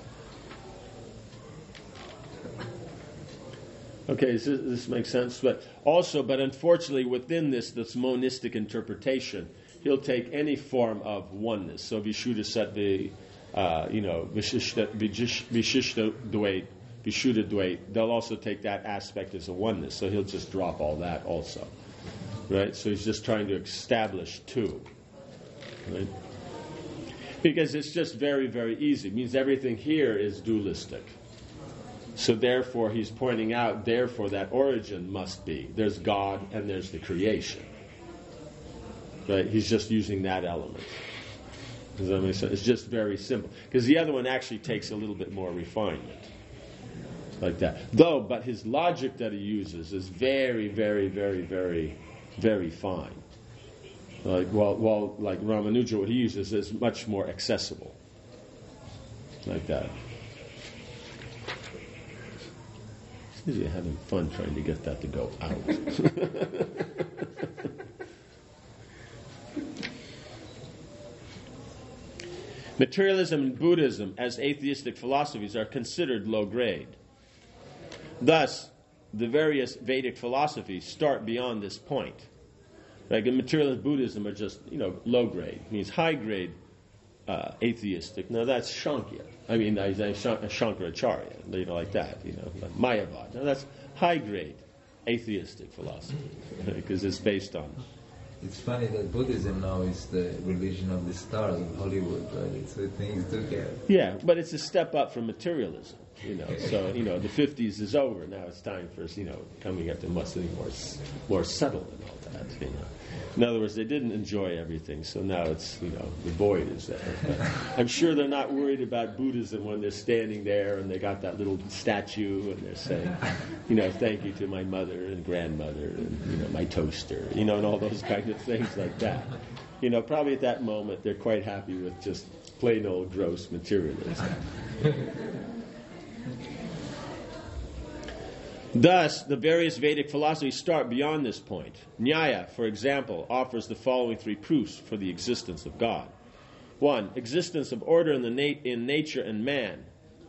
Okay, so this makes sense. But also, but unfortunately, within this, this monistic interpretation, he'll take any form of oneness. So Vishuddha Sattva, uh, you know, Vishishta Vishishta Dvait, Vishuddha Dvait, they'll also take that aspect as a oneness. So he'll just drop all that also. Right? So he's just trying to establish two. Right? Because it's just very, very easy. It means everything here is dualistic. So therefore, he's pointing out, therefore, that origin must be. There's God and there's the creation. Right? He's just using that element. Does that make sense? It's just very simple. Because the other one actually takes a little bit more refinement. Like that. Though, but his logic that he uses is very, very, very, very, very fine. Like, while, while, like Ramanuja, what he uses is much more accessible. Like that. Seems you're having fun trying to get that to go out. Materialism and Buddhism, as atheistic philosophies, are considered low grade. Thus, the various Vedic philosophies start beyond this point. Like in materialist Buddhism are just, you know, low grade. It means high grade uh, atheistic. Now that's Shankya. I mean, I, I, Shankaracharya, you know, like that, you know, like Mayavad. Now that's high grade atheistic philosophy because it's based on. It's funny that Buddhism now is the religion of the stars of Hollywood, right? It's the things to get. Yeah, but it's a step up from materialism, you know. So, you know, the fifties is over. Now it's time for, you know, coming up to something more, more subtle and all that, you know. In other words, they didn't enjoy everything, so now it's, you know, the void is there. But I'm sure they're not worried about Buddhism when they're standing there and they got that little statue and they're saying, you know, thank you to my mother and grandmother and, you know, my toaster, you know, and all those kind of things like that. You know, probably at that moment they're quite happy with just plain old gross materialism. Thus, the various Vedic philosophies start beyond this point. Nyaya, for example, offers the following three proofs for the existence of God. One, existence of order in, the nat- in nature and man.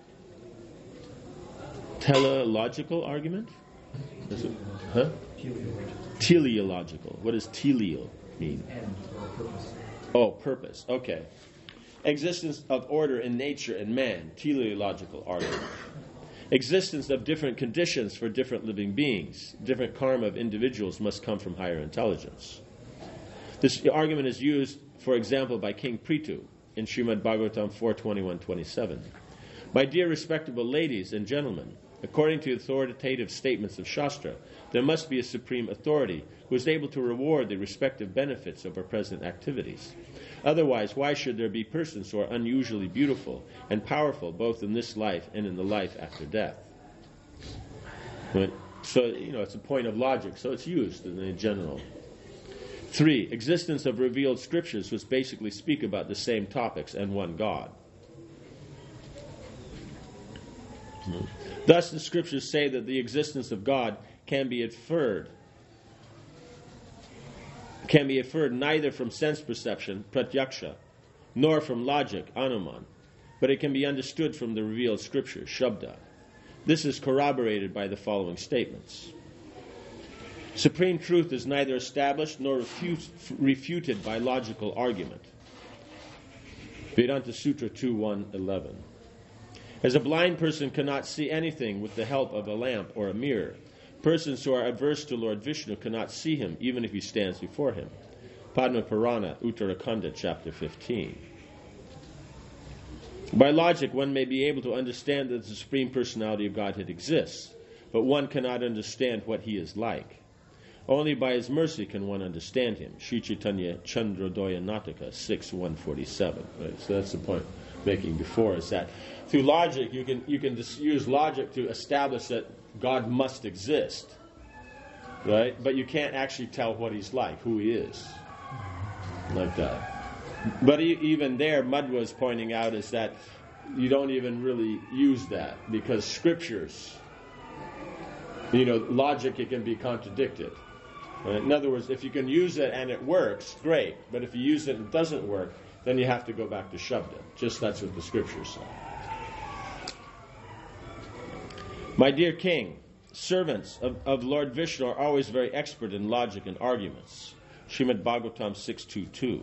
Teleological argument? Is it? Huh? Teleological. What does teleo mean? Oh, purpose. Okay. Existence of order in nature and man. Teleological argument. Existence of different conditions for different living beings. Different karma of individuals must come from higher intelligence. This argument is used, for example, by King Prithu in Srimad Bhagavatam four twenty-one twenty-seven. My dear respectable ladies and gentlemen, according to authoritative statements of Shastra, there must be a supreme authority who is able to reward the respective benefits of our present activities. Otherwise, why should there be persons who are unusually beautiful and powerful both in this life and in the life after death? Right? So, you know, it's a point of logic, so it's used in the general. Three, existence of revealed scriptures which basically speak about the same topics and one God. Hmm. Thus, the scriptures say that the existence of God can be inferred can be inferred neither from sense perception, pratyaksha, nor from logic, anuman, but it can be understood from the revealed scriptures, shabda. This is corroborated by the following statements. Supreme truth is neither established nor refute, refuted by logical argument. Vedanta Sutra two one eleven. As a blind person cannot see anything with the help of a lamp or a mirror, persons who are averse to Lord Vishnu cannot see him even if he stands before him. Padma Purana, Uttarakhanda, chapter fifteen. By logic, one may be able to understand that the Supreme Personality of Godhead exists, but one cannot understand what he is like. Only by his mercy can one understand him. Sri Chaitanya Chandrodaya Nataka six one forty-seven. Right? So that's the point I'm making before, is that through logic you can you can just use logic to establish that God must exist, right? But you can't actually tell what he's like, who he is, like that. But e- even there, Madhva is pointing out is that you don't even really use that, because scriptures, you know, logic, it can be contradicted. Right? In other words, if you can use it and it works, great. But if you use it and it doesn't work, then you have to go back to Shabda. Just that's what the scriptures say. My dear king, servants of, of Lord Vishnu are always very expert in logic and arguments. Srimad Bhagavatam six twenty-two.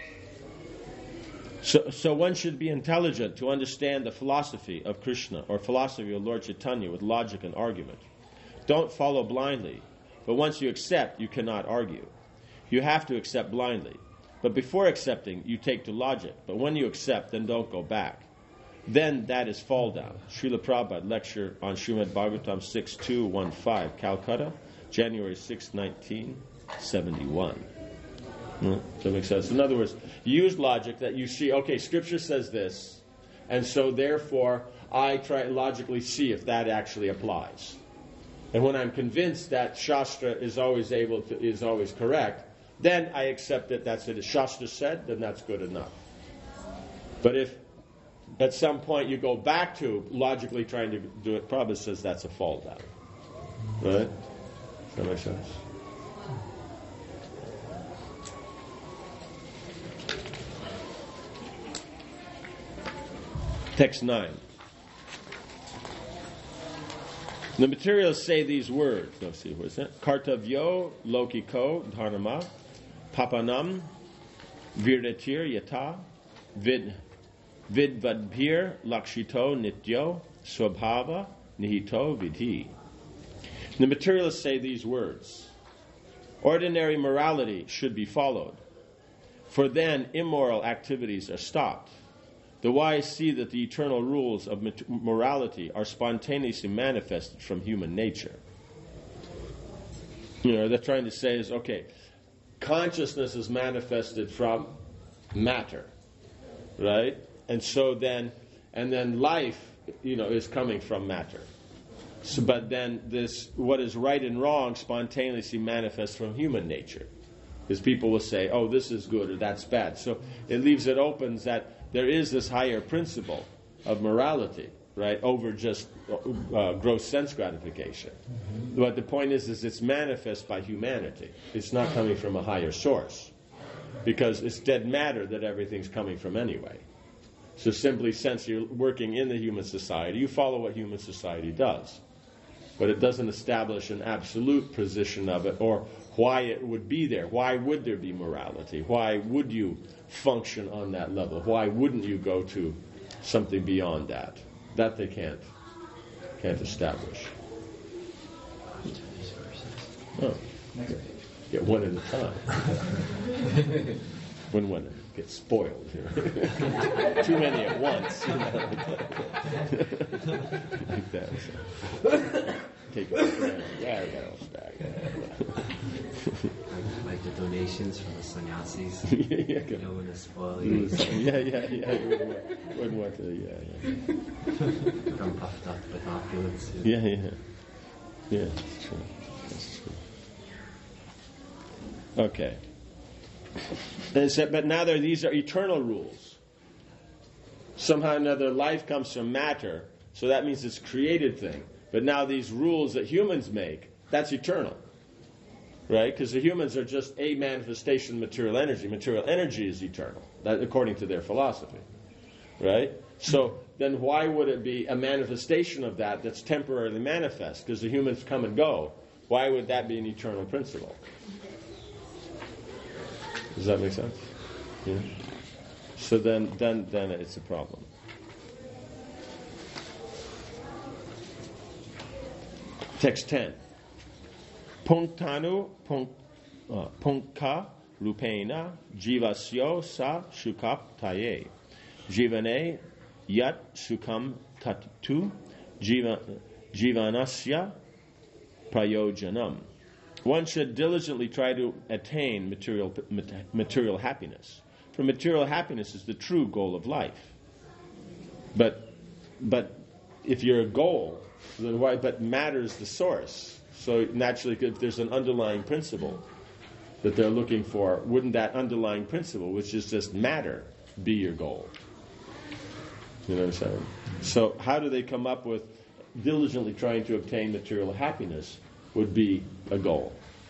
So, so one should be intelligent to understand the philosophy of Krishna or philosophy of Lord Chaitanya with logic and argument. Don't follow blindly, but once you accept, you cannot argue. You have to accept blindly. But before accepting, you take to logic. But when you accept, then don't go back. Then that is fall down. Srila Prabhupada lecture on Srimad Bhagavatam six two one five, Calcutta, January sixth, nineteen seventy-one. Hmm? Does that make sense? In other words, you use logic that you see, okay, Scripture says this, and so therefore I try to logically see if that actually applies. And when I'm convinced that Shastra is always able to, is always correct, then I accept that that's it. If Shastra said, then that's good enough. But if at some point you go back to logically trying to do it, Prabhupada says that's a fall down. Right? Does that make sense? Text nine. The materials say these words. Let's see, what is that? Kartavyo lokiko dharma papanam virdatir yata vid vidvadbhir lakshito nityo swabhava nihito vidhi. The materialists say these words. Ordinary morality should be followed, for then immoral activities are stopped. The wise see that the eternal rules of morality are spontaneously manifested from human nature. You know, they're trying to say is, okay, consciousness is manifested from matter, right? And so then, and then life, you know, is coming from matter. So, but then this, what is right and wrong spontaneously manifests from human nature. Because people will say, oh, this is good or that's bad. So it leaves it open that there is this higher principle of morality, right, over just uh, gross sense gratification. Mm-hmm. But the point is, is it's manifest by humanity. It's not coming from a higher source, because it's dead matter that everything's coming from anyway. So simply, since you're working in the human society, you follow what human society does. But it doesn't establish an absolute position of it, or why it would be there. Why would there be morality? Why would you function on that level? Why wouldn't you go to something beyond that? That they can't can't establish. Oh. Get one at a time. When one gets spoiled. You know. Too many at once. You know. Like that. So. Take it. Yeah, I got all back. Like the donations from the sannyasis. yeah, yeah, you know, when the spoil mm. yeah, yeah, yeah. Wouldn't want to, yeah, yeah. Become puffed up with opulence. Yeah, yeah. Yeah, that's true. That's true. Okay. And so, but now there, these are eternal rules. Somehow or another, life comes from matter, so that means it's a created thing. But now these rules that humans make, that's eternal. Right? Because the humans are just a manifestation of material energy. Material energy is eternal, that, according to their philosophy. Right? So then why would it be a manifestation of that that's temporarily manifest? Because the humans come and go. Why would that be an eternal principle? Does that make sense? Yeah. So then, then, then it's a problem. Text ten. Punktanu punkha rupena jivasyo sa shukaptaye jivane yat sukam tatu jivanasya prayojanam. one should diligently try to attain material material happiness. For material happiness is the true goal of life. But but if you're a goal, then why? But matter is the source. So naturally, if there's an underlying principle that they're looking for, wouldn't that underlying principle, which is just matter, be your goal? You know what I'm saying? So how do they come up with diligently trying to obtain material happiness would be a goal?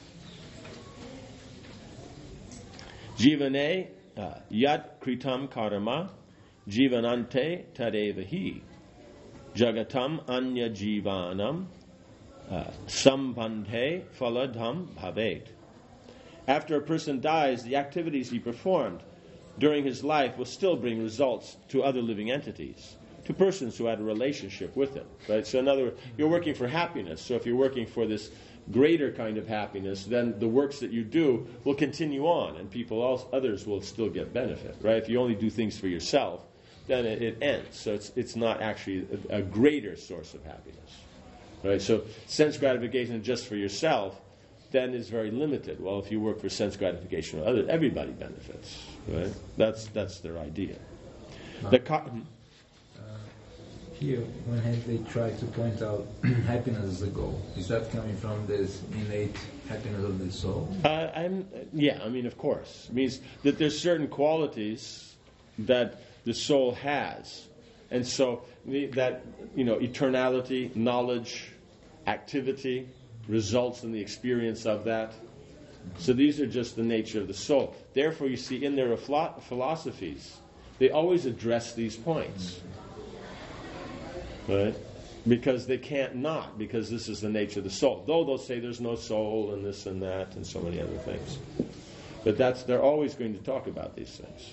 Jivane uh, yat kritam karma jivanante tadevahi jagatam anya jivanam uh, sambandhe phaladham bhavet. After a person dies, the activities he performed during his life will still bring results to other living entities, to persons who had a relationship with him. Right? So in other words, you're working for happiness. So if you're working for this greater kind of happiness, then the works that you do will continue on, and people else, others will still get benefit. Right? If you only do things for yourself, then it, it ends. So it's it's not actually a, a greater source of happiness. Right? So sense gratification just for yourself then is very limited. Well, if you work for sense gratification for others, everybody benefits. Right? That's that's their idea. Uh, the co- uh, here, when they try to point out happiness as a goal, is that coming from this innate happiness of the soul? Uh, I'm yeah. I mean, of course, it means that there's certain qualities that the soul has, and so the, that you know, eternality, knowledge, activity, results in the experience of that. So these are just the nature of the soul. Therefore, you see, in their philo- philosophies, they always address these points, right? Because they can't not, because this is the nature of the soul. Though they'll say there's no soul and this and that and so many other things, but that's they're always going to talk about these things.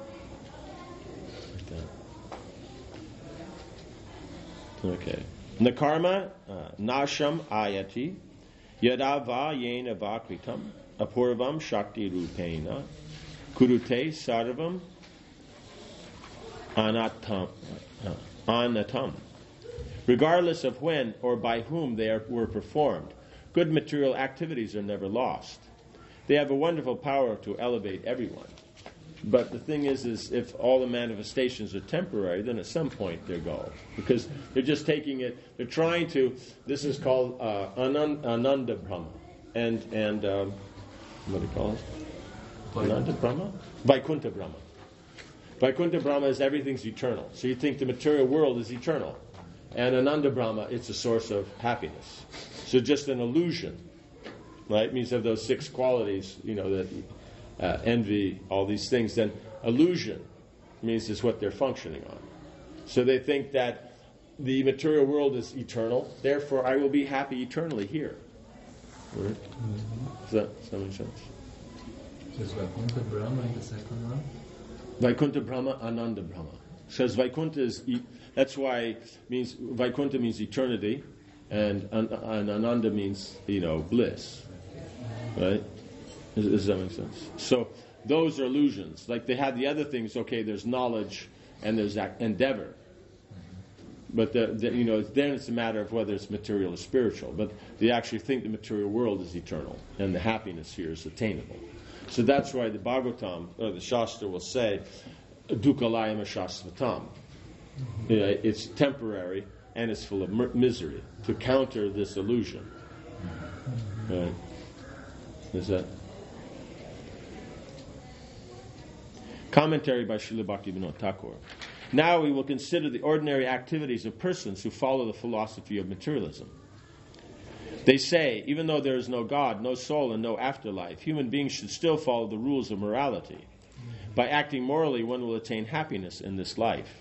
Okay. Nakarma uh, nasham ayati yada va yena va kritam apurvam shakti rupena kurute sarvam anatam uh, anatam. Regardless of when or by whom they are, were performed, good material activities are never lost. They have a wonderful power to elevate everyone. But the thing is, is if all the manifestations are temporary, then at some point they go. Because they're just taking it, they're trying to, this is called uh, Anand, Ananda Brahma. And, and um, what do you call it? Ananda Brahma? Vaikuntha Brahma. Vaikuntha Brahma is everything's eternal. So you think the material world is eternal. And Ananda Brahma, it's a source of happiness. So just an illusion, right? It means of those six qualities, you know, that... Uh, envy, all these things, then illusion means it's what they're functioning on. So they think that the material world is eternal, therefore I will be happy eternally here. Right? Mm-hmm. Does, that, does that make sense? So is Vaikuntha Brahma in the second one? Vaikuntha Brahma, Ananda Brahma. Says Vaikuntha is, e- that's why it means, Vaikuntha means eternity, and, and, and Ananda means, you know, bliss. Right? Does, does that make sense? So those are illusions. Like they had the other things. Okay, there's knowledge and there's endeavor, but the, the, you know, then it's a matter of whether it's material or spiritual. But they actually think the material world is eternal and the happiness here is attainable. So that's why the Bhagavatam or the Shastra will say, "Dukhalayam shasvatam." You know, it's temporary and it's full of mer- misery to counter this illusion. Right? Is that? Commentary by Srila Bhaktivinoda Thakur. Now we will consider the ordinary activities of persons who follow the philosophy of materialism. They say, even though there is no God, no soul, and no afterlife, human beings should still follow the rules of morality. By acting morally, one will attain happiness in this life.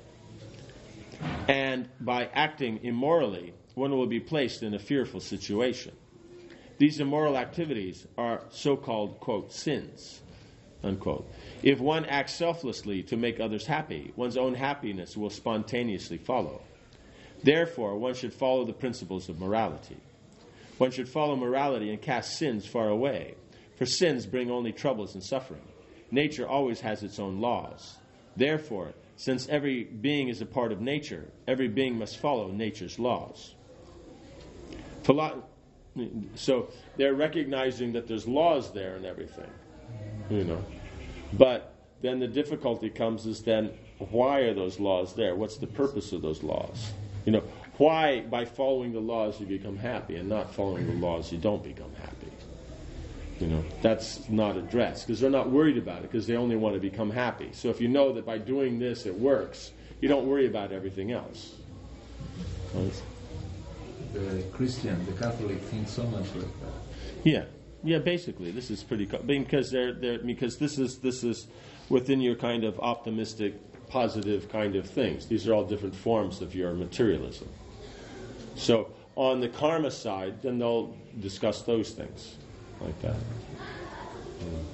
And by acting immorally, one will be placed in a fearful situation. These immoral activities are so-called, quote, sins, unquote. If one acts selflessly to make others happy, one's own happiness will spontaneously follow. Therefore, one should follow the principles of morality. One should follow morality and cast sins far away, for sins bring only troubles and suffering. Nature always has its own laws. Therefore, since every being is a part of nature, every being must follow nature's laws. Philo- So they're recognizing that there's laws there and everything, you know. But then the difficulty comes is then, why are those laws there? What's the purpose of those laws? You know, why by following the laws you become happy and not following the laws you don't become happy? You know, that's not addressed because they're not worried about it because they only want to become happy. So if you know that by doing this it works, you don't worry about everything else. Right? The Christian, the Catholic think so much like that. Yeah, yeah. Basically, this is pretty co- because they're they're because this is this is within your kind of optimistic, positive kind of things. These are all different forms of your materialism. So on the karma side, then they'll discuss those things like that. Mm.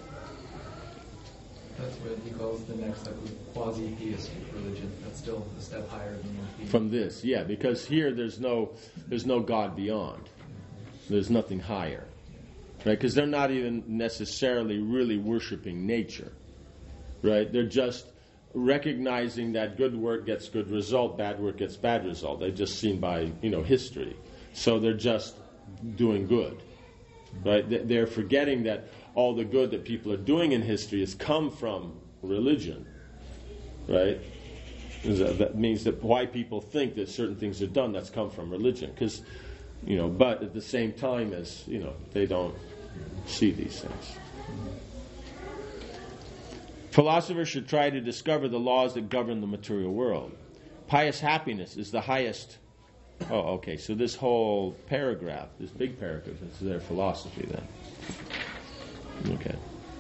That's what he calls the next step of quasi-theistic religion. That's still a step higher than the From this, yeah, because here there's no there's no God beyond. There's nothing higher, right? Because they're not even necessarily really worshiping nature, right? They're just recognizing that good work gets good result, bad work gets bad result. They've just seen by you know history, so they're just doing good, right? They're forgetting that all the good that people are doing in history has come from religion, right? That means that why people think that certain things are done, that's come from religion. Because, you know, but at the same time as, you know, they don't see these things. Philosophers should try to discover the laws that govern the material world. Pious happiness is the highest. Oh, okay, so this whole paragraph, this big paragraph, is their philosophy then. Okay.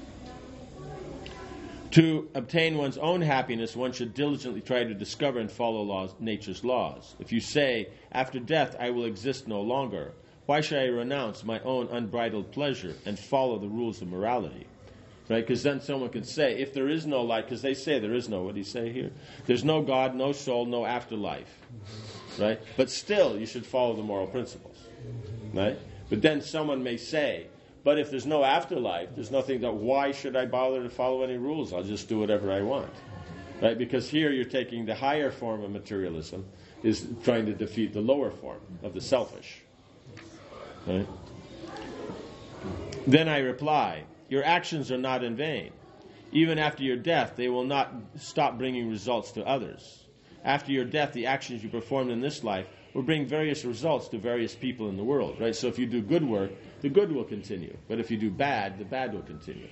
To obtain one's own happiness, one should diligently try to discover and follow laws, nature's laws. If you say, after death I will exist no longer, why should I renounce my own unbridled pleasure and follow the rules of morality? Right? Because then someone can say, if there is no life, because they say there is no, what do you say here? There's no God, no soul, no afterlife. Right? But still, you should follow the moral principles. Right? But then someone may say, but if there's no afterlife, there's nothing that, why should I bother to follow any rules? I'll just do whatever I want. Right? Because here you're taking the higher form of materialism, is trying to defeat the lower form of the selfish. Right? Then I reply, your actions are not in vain. Even after your death, they will not stop bringing results to others. After your death, the actions you performed in this life will bring various results to various people in the world, right? So if you do good work, the good will continue. But if you do bad, the bad will continue.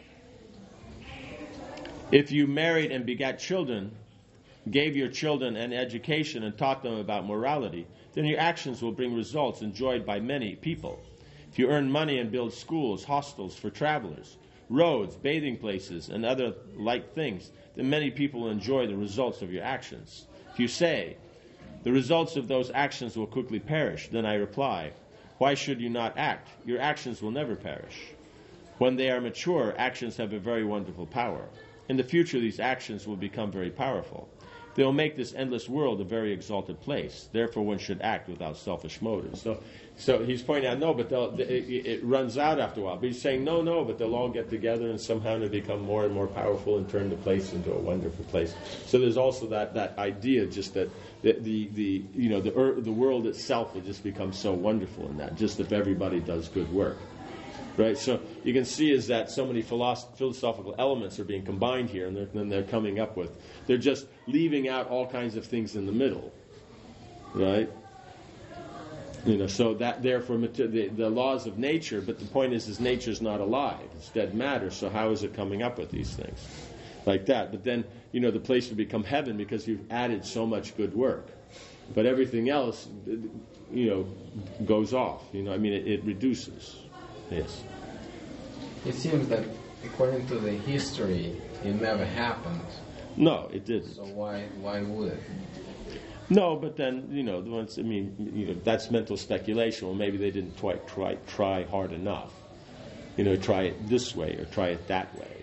If you married and begat children, gave your children an education and taught them about morality, then your actions will bring results enjoyed by many people. If you earn money and build schools, hostels for travelers, roads, bathing places, and other like things, then many people will enjoy the results of your actions. If you say, the results of those actions will quickly perish, then I reply, why should you not act? Your actions will never perish. When they are mature, actions have a very wonderful power. In the future, these actions will become very powerful. They will make this endless world a very exalted place. Therefore, one should act without selfish motives. So, so he's pointing out, no, but it, it runs out after a while. But he's saying, no, no, but they'll all get together and somehow they become more and more powerful and turn the place into a wonderful place. So there's also that, that idea, just that the, the, the you know the the world itself will just become so wonderful in that, just if everybody does good work. Right, so you can see is that so many philosoph- philosophical elements are being combined here, and then they're coming up with. They're just leaving out all kinds of things in the middle, right? You know, so that therefore the, the laws of nature. But the point is, is nature's not alive; it's dead matter. So how is it coming up with these things, like that? But then you know the place will become heaven because you've added so much good work. But everything else, you know, goes off. You know, I mean, it, it reduces. Yes. It seems that according to the history, it never happened. No, it didn't. So why why would it? No, but then you know the ones. I mean, you know, that's mental speculation. Well, maybe they didn't try try try hard enough. You know, try it this way or try it that way.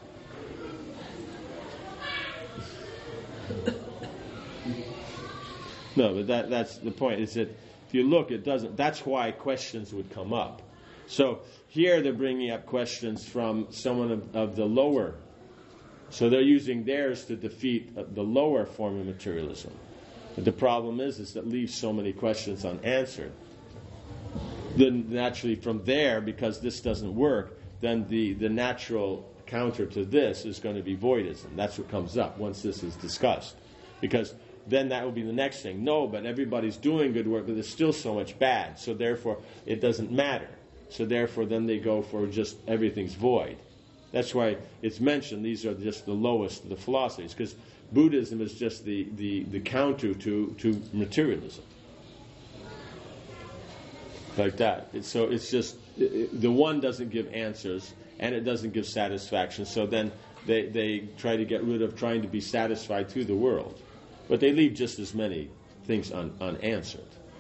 No, but that that's the point. Is that if you look, it doesn't. That's why questions would come up. So here they're bringing up questions from someone of, of the lower. So they're using theirs to defeat the lower form of materialism. But the problem is, is that leaves so many questions unanswered. then naturally from there, because this doesn't work, then the, the natural counter to this is going to be voidism. That's what comes up once this is discussed. Because then that will be the next thing. No, but everybody's doing good work, but there's still so much bad. So therefore, it doesn't matter. So therefore, then they go for just everything's void. That's why it's mentioned these are just the lowest of the philosophies, because Buddhism is just the, the, the counter to, to materialism. Like that. It's, so it's just, it, it, the one doesn't give answers, and it doesn't give satisfaction. So then they, they try to get rid of trying to be satisfied through the world. But they leave just as many things un, unanswered.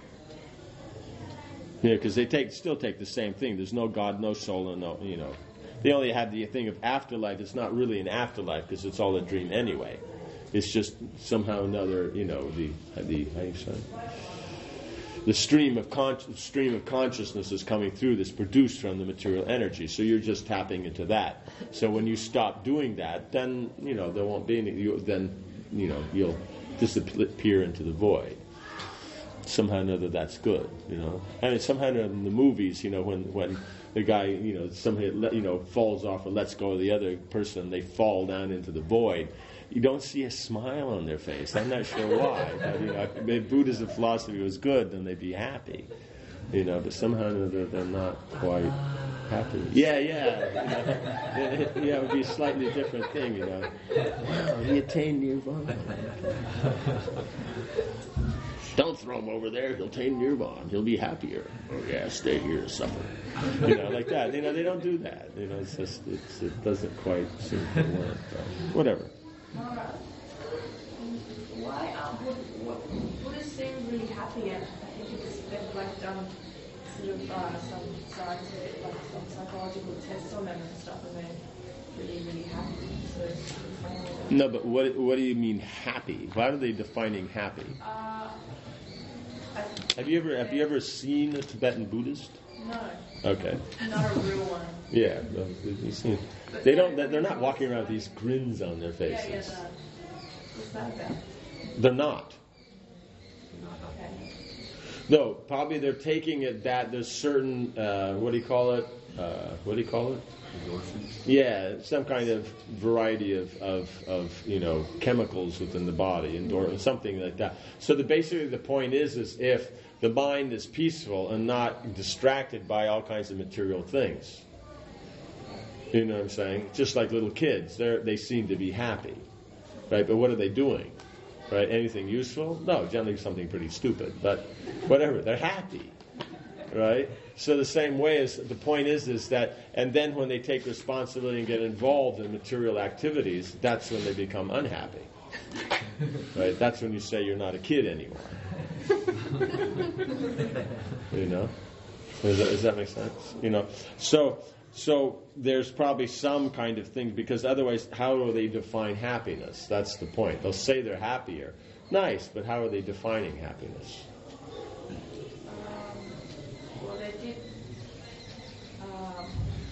Yeah, because they take still take the same thing. There's no God, no soul, and no, you know. They only have the thing of afterlife. It's not really an afterlife because it's all a dream anyway. It's just somehow another, you know, the the how do you say? The stream of con- stream of consciousness is coming through that's produced from the material energy. So you're just tapping into that. So when you stop doing that, then you know there won't be any. You, then you know you'll disappear into the void. Somehow or another, that's good. You know, I mean, somehow or another in the movies, you know, when when the guy, you know, somehow you know falls off or lets go of the other person, they fall down into the void. You don't see a smile on their face. I'm not sure why. But, you know, if Buddhism philosophy was good, then they'd be happy. You know, but somehow or another, they're not quite happy. Yeah, yeah. You know, it, it, yeah, it would be a slightly different thing, you know. Wow, he attained nirvana. Don't throw him over there. He'll attain nirvana. He'll be happier. Oh, yeah, stay here and suffer. You know, like that. You know, they don't do that. You know, it's just, it's, it doesn't quite seem to work. But whatever. Why are Buddhists, Buddhists seem really happy, and I think it's, they've like done sort of uh, some scientific, like some psychological tests on them and stuff, and they're really, really happy. So, no, but what what do you mean happy? Why are they defining happy? Uh, have you ever have you ever seen a Tibetan Buddhist? No. Okay. Not a real one. Yeah, no, you see, they don't. They're not walking around with these grins on their faces. Yeah, yeah. No. What's that about? They're not. Okay. No, probably they're taking it that there's certain uh, what do you call it? Uh, what do you call it? Endorphins? Yeah, some kind of variety of, of, of you know chemicals within the body, endorphins, something like that. So the basically the point is is if the mind is peaceful and not distracted by all kinds of material things. You know what I'm saying? Just like little kids, they they seem to be happy, right? But what are they doing? Right? Anything useful? No, generally something pretty stupid. But whatever, they're happy, right? So the same way as the point is is that, and then when they take responsibility and get involved in material activities, that's when they become unhappy, right? That's when you say you're not a kid anymore. You know, does that, does that make sense? You know, so so there's probably some kind of thing, because otherwise, how do they define happiness? That's the point. They'll say they're happier, nice, but how are they defining happiness? Well, they did, um,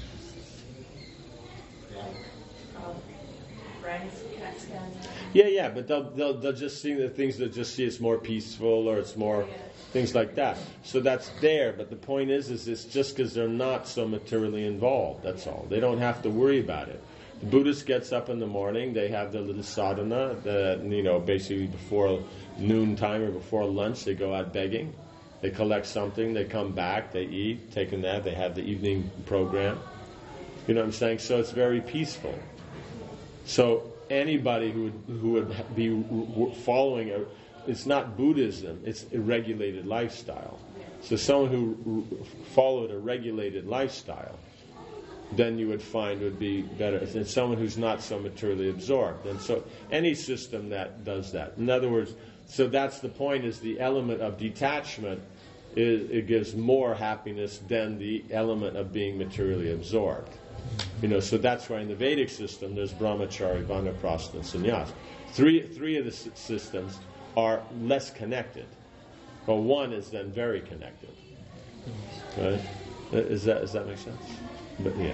like, um, brain CAT scans. Yeah, yeah, but they'll, they'll they'll just see the things that just see it's more peaceful or it's more Yeah. things like that. So that's there, but the point is, is it's just because they're not so materially involved. That's all. They don't have to worry about it. The Buddhist gets up in the morning. They have their little sadhana. That, you know, basically before noontime or before lunch, they go out begging. They collect something. They come back. They eat. Take a nap. They have the evening program. You know what I'm saying? So it's very peaceful. So anybody who would, who would be following a, it's not Buddhism, it's a regulated lifestyle. So someone who followed a regulated lifestyle, then you would find would be better than someone who's not so materially absorbed. And so any system that does that. In other words, so that's the point, is the element of detachment, is, it gives more happiness than the element of being materially absorbed. You know, so that's why in the Vedic system there's brahmachari, vanaprastha, and sannyas. Three, three of the s- systems are less connected, but one is then very connected. Right? Is that, does that make sense? But yeah.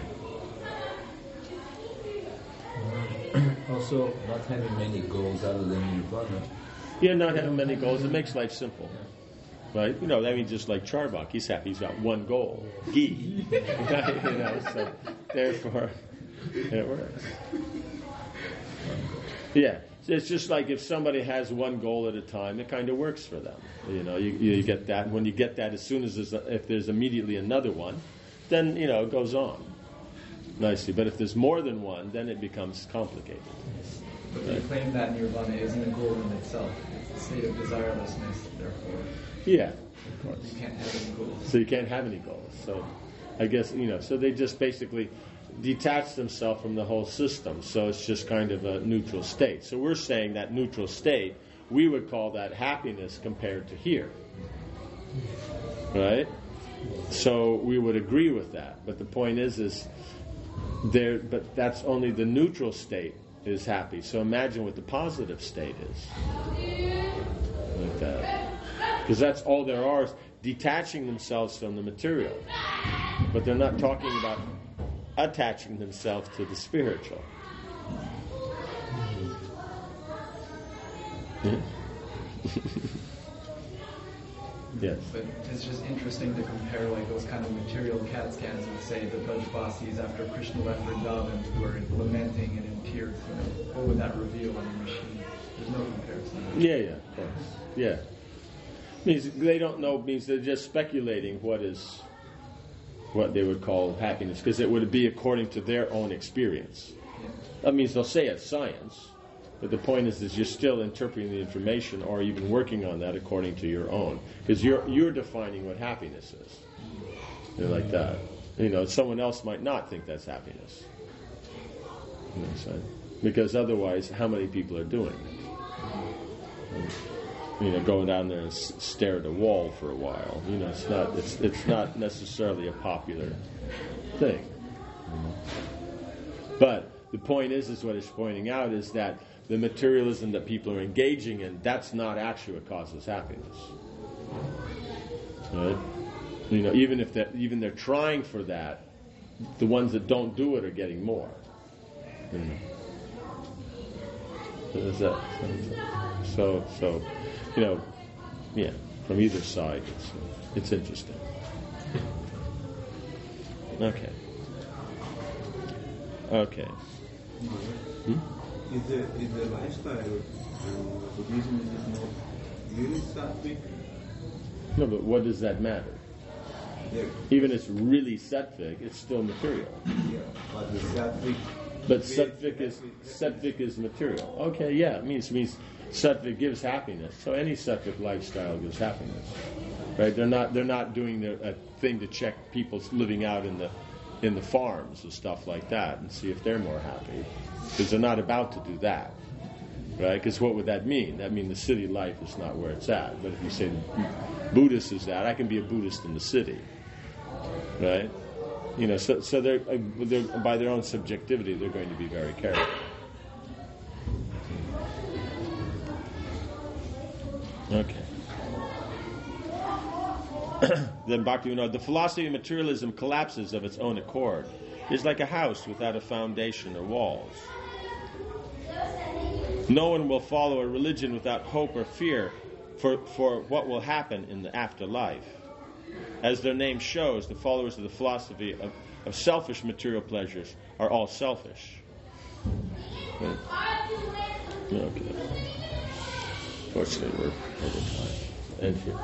Also, not having many goals other than nirvana. Yeah, not having many goals, it makes life simple. right? You know, I mean, just like Charbak, he's happy. He's got one goal, gi. Right? You know, so therefore, it works. Yeah, it's just like if somebody has one goal at a time, it kind of works for them. You know, you, you get that. When you get that, as soon as there's a, if there's immediately another one, then you know it goes on nicely. But if there's more than one, then it becomes complicated. But you claim that nirvana isn't a goal in itself. It's a state of desirelessness, therefore. Yeah, of course. You can't have any goals. So you can't have any goals. So I guess, you know, so they just basically detach themselves from the whole system. So it's just kind of a neutral state. So we're saying that neutral state, we would call that happiness compared to here. Right? So we would agree with that. But the point is, is there, but that's only the neutral state is happy. So imagine what the positive state is. Like that. Because that's all there are, is detaching themselves from the material. But they're not talking about attaching themselves to the spiritual. Hmm? Yes. But it's just interesting to compare like those kind of material CAT scans with, say, the Brajbasis after Krishna left Vrindavan who are lamenting and in tears. You know, what would that reveal on the machine? There's no comparison. Yeah, yeah, of course. Yeah. Means they don't know, means they're just speculating what is, what they would call happiness, because it would be according to their own experience. That means they'll say it's science, but the point is, is you're still interpreting the information or even working on that according to your own, because you're you're defining what happiness is. You're like that. You know, someone else might not think that's happiness. You know what I'm saying? Because otherwise, how many people are doing it? You know, going down there and s- stare at a wall for a while. You know, it's not it's it's not necessarily a popular thing. But the point is, is what it's pointing out is that the materialism that people are engaging in, that's not actually what causes happiness. Right? You know, even if that, even they're trying for that, the ones that don't do it are getting more. You know. So, is that, so, so, you know, yeah, from either side, it's it's interesting. Okay. Okay. Hmm? Is the is the lifestyle in Buddhism is it not really sattvic? No, but what does that matter? Yeah, Even if it's really sattvic, it's still material. yeah, but the sattvic. But sattvic is sattvic is material. Okay, yeah, it means means sattvic gives happiness. So any sattvic lifestyle gives happiness, right? They're not they're not doing the, a thing to check people living out in the in the farms and stuff like that and see if they're more happy, because they're not about to do that, right? Because what would that mean? That means the city life is not where it's at. But if you say the Buddhist is that, I can be a Buddhist in the city, right? You know, so so they're, uh, they're by their own subjectivity, they're going to be very careful. Okay. Then Bhaktivinoda, the philosophy of materialism collapses of its own accord. It is like a house without a foundation or walls. No one will follow a religion without hope or fear for, for what will happen in the afterlife. As their name shows, the followers of the philosophy of, of selfish material pleasures are all selfish. Okay. Okay. Fortunately, we're over time. End here.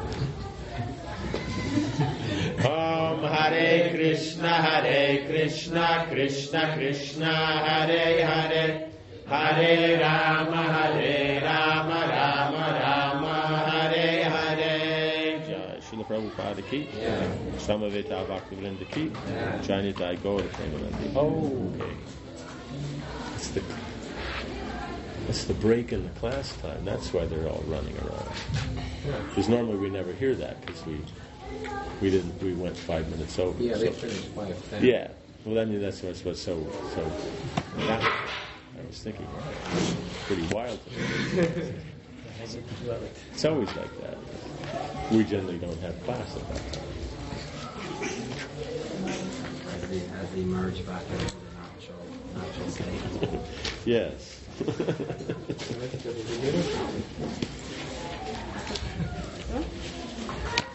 Om Hare Krishna, Hare Krishna, Krishna Krishna, Hare Hare, Hare Rama, Hare Rama, Rama Rama, Hare Hare. Jai Srila Prabhupada ki, Samaveta Bhaktivinoda ki, Jai Nitai Gaura Premanandi. Oh, okay. It's the It's the break in the class time. That's why they're all running around. Because normally we never hear that because we we didn't we went five minutes over. Yeah, they so, finished five ten. yeah. Well, I mean that's what's what's so so. That, I was thinking, wow, pretty wild. It's always like that. We generally don't have class at that time. As they, as they merge back into the natural, natural state. Yes. Huh?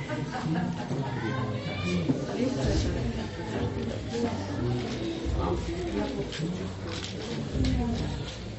Wow.